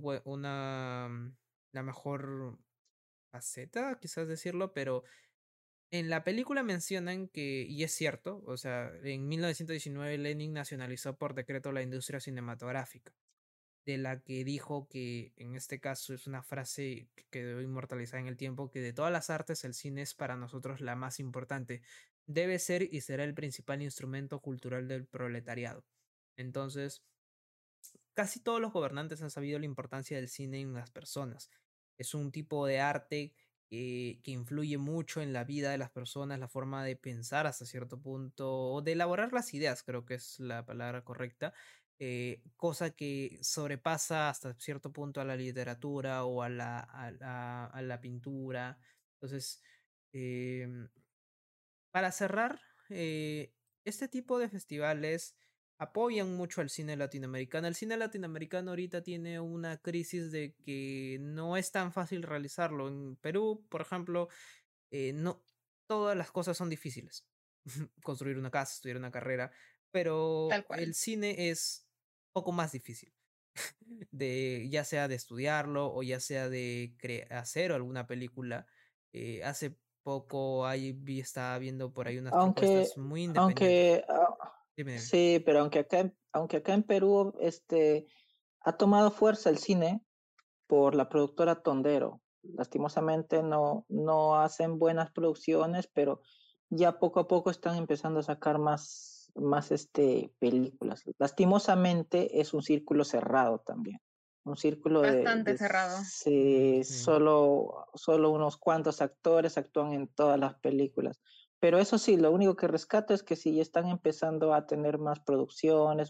la mejor faceta, quizás decirlo, pero en la película mencionan que, y es cierto, o sea, en 1919 Lenin nacionalizó por decreto la industria cinematográfica, de la que dijo que en este caso es una frase que quedó inmortalizada en el tiempo, que de todas las artes el cine es para nosotros la más importante. Debe ser y será el principal instrumento cultural del proletariado. Entonces, casi todos los gobernantes han sabido la importancia del cine en las personas. Es un tipo de arte que influye mucho en la vida de las personas, la forma de pensar hasta cierto punto, o de elaborar las ideas, creo que es la palabra correcta, cosa que sobrepasa hasta cierto punto a la literatura o a la pintura. Entonces, em, para cerrar, este tipo de festivales apoyan mucho al cine latinoamericano. El cine latinoamericano ahorita tiene una crisis de que no es tan fácil realizarlo. En Perú, por ejemplo, no todas las cosas son difíciles. Construir una casa, estudiar una carrera, pero Tal el cual. cine es poco más difícil, de ya sea de estudiarlo o ya sea de hacer alguna película. Hace poco estaba viendo por ahí unas Aunque, propuestas muy independientes. aunque, Dime, dime. sí, pero aunque acá en Perú, ha tomado fuerza el cine por la productora Tondero. Lastimosamente no hacen buenas producciones, pero ya poco a poco están empezando a sacar más películas. Lastimosamente es un círculo cerrado también. un círculo Bastante cerrado. Sí. solo unos cuantos actores actúan en todas las películas. Pero eso sí, lo único que rescato es que sí están empezando a tener más producciones,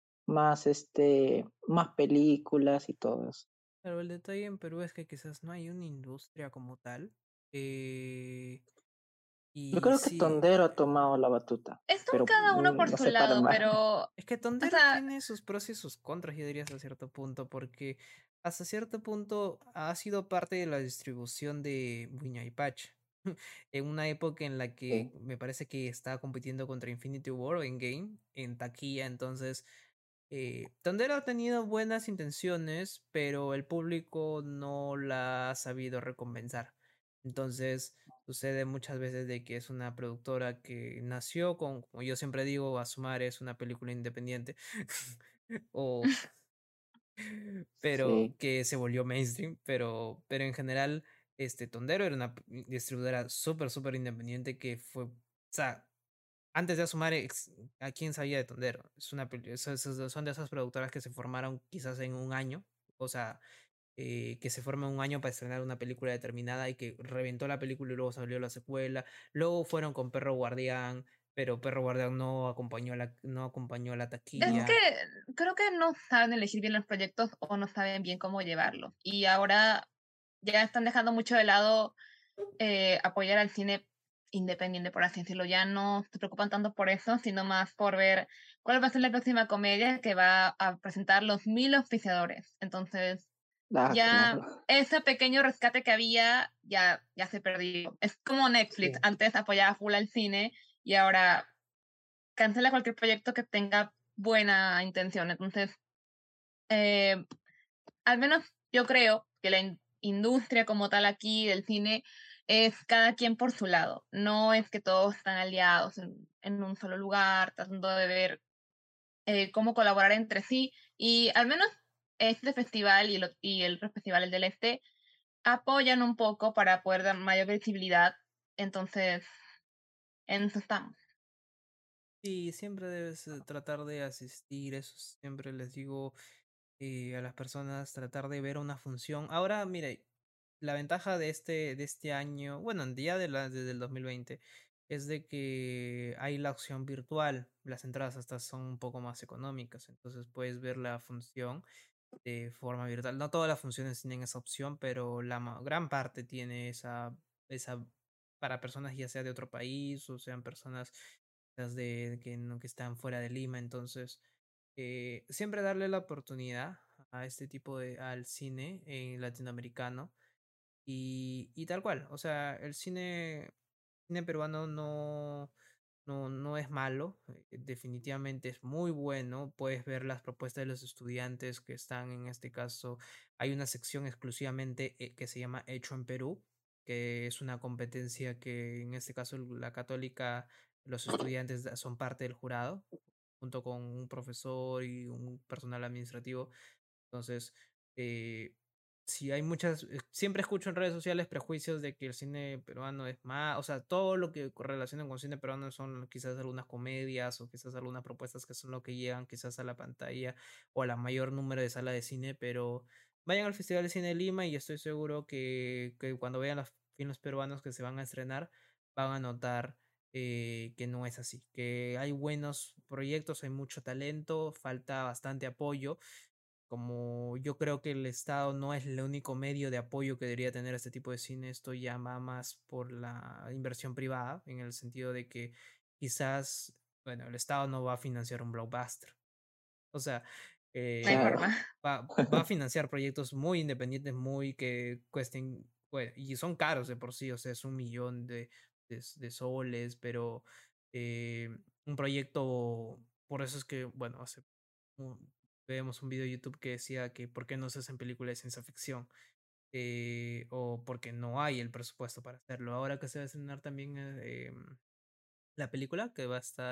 más películas y todo eso. Pero el detalle en Perú es que quizás no hay una industria como tal. eh, Yo y creo que sí, Tondero ha tomado la batuta, Están pero cada uno por no su sé para lado, más. pero, es que o Tondero sea, tiene sus pros y sus contras, yo diría hasta cierto punto, porque hasta cierto punto ha sido parte de la distribución de Patch en una época en la que Sí, me parece que estaba compitiendo contra Infinity War o Endgame en taquilla, entonces Tondero ha tenido buenas intenciones, pero el público no la ha sabido recompensar. Entonces, sucede muchas veces de que es una productora que nació con, como yo siempre digo, Asumar es una película independiente, o, pero sí, que se volvió mainstream, pero en general, Tondero era una distribuidora súper independiente que fue, o sea, antes de Asumar, ¿a quién sabía de Tondero? Es una, son de esas productoras que se formaron quizás en un año, o sea, que se forma en un año para estrenar una película determinada y que reventó la película y luego salió la secuela. Luego fueron con Perro Guardián, pero Perro Guardián no acompañó la es que taquilla. creo que no saben elegir bien los proyectos o no saben bien cómo llevarlos. Y ahora ya están dejando mucho de lado apoyar al cine independiente, por así decirlo. Ya no se preocupan tanto por eso, sino más por ver cuál va a ser la próxima comedia que va a presentar los 1000 auspiciadores. Entonces, ya claro. ese pequeño rescate que había ya se perdió. Es como Netflix, Sí. antes apoyaba full al cine y ahora cancela cualquier proyecto que tenga buena intención. Entonces, eh, al menos yo creo que la industria como tal aquí del cine es cada quien por su lado. No es que todos están aliados en un solo lugar, tratando de ver cómo colaborar entre sí. Y al menos este festival y el otro festival, el del Este, apoyan un poco para poder dar mayor visibilidad. Entonces, en eso estamos. Sí, siempre debes tratar de asistir, eso siempre les digo a las personas, tratar de ver una función. Ahora, mire, la ventaja de este año, bueno, ya desde el 2020, es de que hay la opción virtual. Las entradas hasta son un poco más económicas, entonces puedes ver la función de forma virtual. No todas las funciones tienen esa opción, pero la gran parte tiene esa para personas ya sea de otro país o sean personas quizás de que no que están fuera de Lima. Entonces, siempre darle la oportunidad a este tipo de al cine latinoamericano y tal cual. O sea, el cine peruano no es malo, definitivamente es muy bueno. Puedes ver las propuestas de los estudiantes que están en este caso. Hay una sección exclusivamente que se llama Hecho en Perú, que es una competencia que en este caso la católica, los estudiantes son parte del jurado, junto con un profesor y un personal administrativo. Entonces, si hay siempre escucho en redes sociales prejuicios de que el cine peruano es más, o sea, todo lo que relacionan con cine peruano son quizás algunas comedias o quizás algunas propuestas que son lo que llegan quizás a la pantalla o a la mayor número de salas de cine, pero vayan al Festival de Cine de Lima y estoy seguro que cuando vean los filmes peruanos que se van a estrenar, van a notar que no es así, que hay buenos proyectos, hay mucho talento, falta bastante apoyo. Como yo creo que el Estado no es el único medio de apoyo que debería tener este tipo de cine, esto ya va más por la inversión privada, en el sentido de que quizás, bueno, el Estado no va a financiar un blockbuster. O sea, No hay eh, Claro. forma. va a financiar proyectos muy independientes, muy que cuesten, bueno, y son caros de por sí, o sea, es 1 millón de soles, pero un proyecto, por eso es que, bueno, vemos un video de YouTube que decía que por qué no se hacen películas de ciencia ficción, o porque no hay el presupuesto para hacerlo. Ahora que se va a estrenar también la película, que va a estar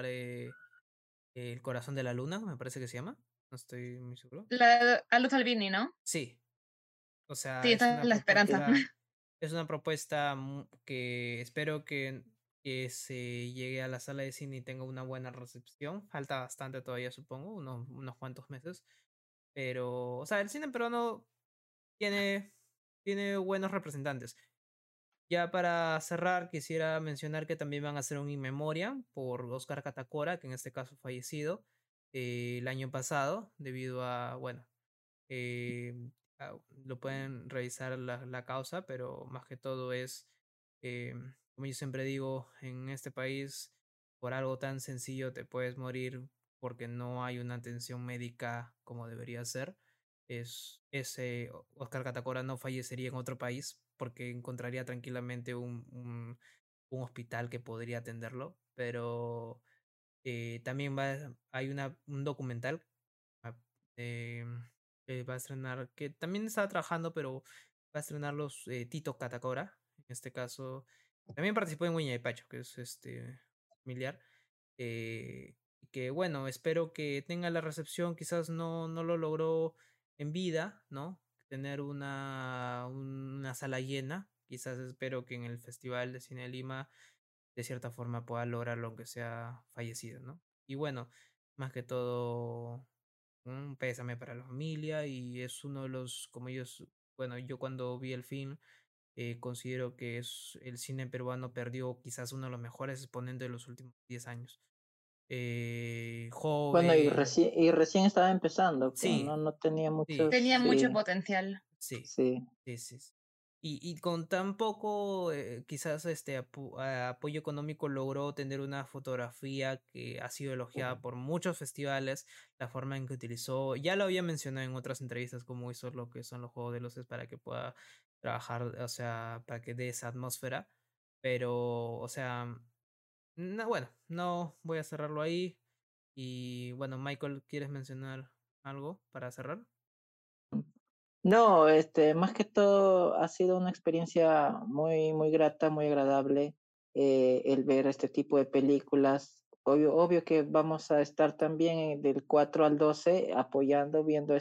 El corazón de la luna, me parece que se llama, no estoy muy seguro. A Luz Albini, ¿no? Sí, o sea, Sí, esa es la esperanza. Sí. es una propuesta que espero que se llegue a la sala de cine y tenga una buena recepción. Falta bastante todavía, supongo, unos cuantos meses. Pero, o sea, el cine peruano tiene, tiene buenos representantes. Ya para cerrar, quisiera mencionar que también van a hacer un In Memoriam por Oscar Catacora, que en este caso fallecido el año pasado, debido a, bueno, eh, lo pueden revisar la causa, pero más que todo es, eh, como yo siempre digo, en este país, por algo tan sencillo te puedes morir porque no hay una atención médica como debería ser. Ese Oscar Catacora no fallecería en otro país porque encontraría tranquilamente un hospital que podría atenderlo, pero también hay un documental ah, va a estrenar, que también estaba trabajando, pero va a estrenar los Tito Catacora, en este caso. También participó en Hueña de Pacho, que es familiar. Que bueno, espero que tenga la recepción, quizás no lo logró en vida, ¿no? Tener una sala llena. Quizás espero que en el Festival de Cine de Lima de cierta forma pueda lograrlo aunque sea fallecido, ¿no? Y bueno, más que todo, un pésame para la familia y es uno de los, como ellos, bueno, yo cuando vi el film, considero que es el cine peruano perdió quizás uno de los mejores exponentes de los últimos 10 años. Bueno, Joven, y recién estaba empezando, creo, sí, no tenía sí, muchos, Tenía mucho sí, potencial. sí, sí. sí, sí. Sí. Y con tan poco, quizás apoyo económico logró tener una fotografía que ha sido elogiada por muchos festivales, la forma en que utilizó, ya lo había mencionado en otras entrevistas, cómo hizo lo que son los juegos de luces para que pueda trabajar, o sea, para que dé esa atmósfera, pero, o sea, no, bueno, no voy a cerrarlo ahí. Y bueno, Michael, ¿quieres mencionar algo para cerrar? No, más que todo ha sido una experiencia muy, muy grata, muy agradable el ver este tipo de películas. Obvio que vamos a estar también del 4 al 12 apoyando,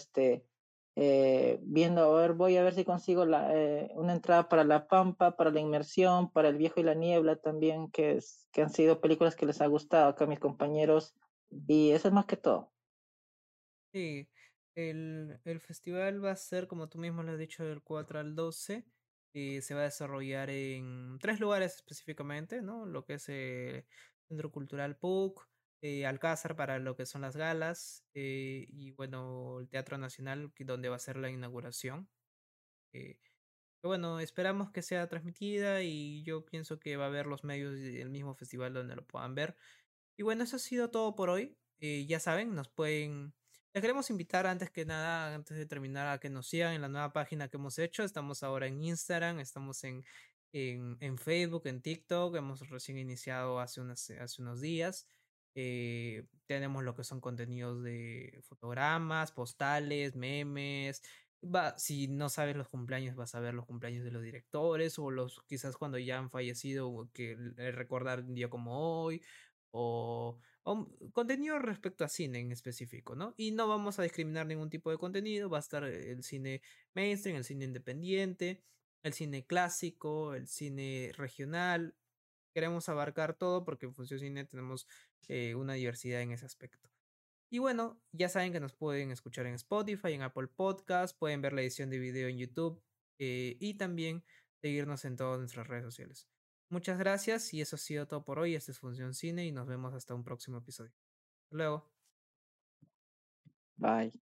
viendo, a ver, voy a ver si consigo una entrada para La Pampa, para La Inmersión, para El Viejo y la Niebla también, que han sido películas que les ha gustado acá a mis compañeros. Y eso es más que todo. Sí, el festival va a ser, como tú mismo lo has dicho, del 4 al 12. Se va a desarrollar en tres lugares específicamente, ¿no? Lo que es Centro Cultural PUC, Alcázar para lo que son las galas, y bueno, el Teatro Nacional, donde va a ser la inauguración. eh, que bueno, esperamos que sea transmitida y yo pienso que va a haber los medios del mismo festival donde lo puedan ver. Y bueno, eso ha sido todo por hoy. Ya saben, nos pueden... Les queremos invitar antes que nada, antes de terminar, a que nos sigan en la nueva página que hemos hecho. Estamos ahora en Instagram, estamos en Facebook, en TikTok. Hemos recién iniciado hace unos días. Tenemos lo que son contenidos de fotogramas, postales, memes. Si no sabes los cumpleaños, vas a ver los cumpleaños de los directores o los quizás cuando ya han fallecido, o que recordar un día como hoy contenido respecto a cine en específico, ¿no? Y no vamos a discriminar ningún tipo de contenido, va a estar el cine mainstream, el cine independiente, el cine clásico, el cine regional. Queremos abarcar todo porque en Función Cine tenemos una diversidad en ese aspecto. Y bueno, ya saben que nos pueden escuchar en Spotify, en Apple Podcast, pueden ver la edición de video en YouTube y también seguirnos en todas nuestras redes sociales. Muchas gracias y eso ha sido todo por hoy. Este es Función Cine y nos vemos hasta un próximo episodio. Hasta luego. Bye.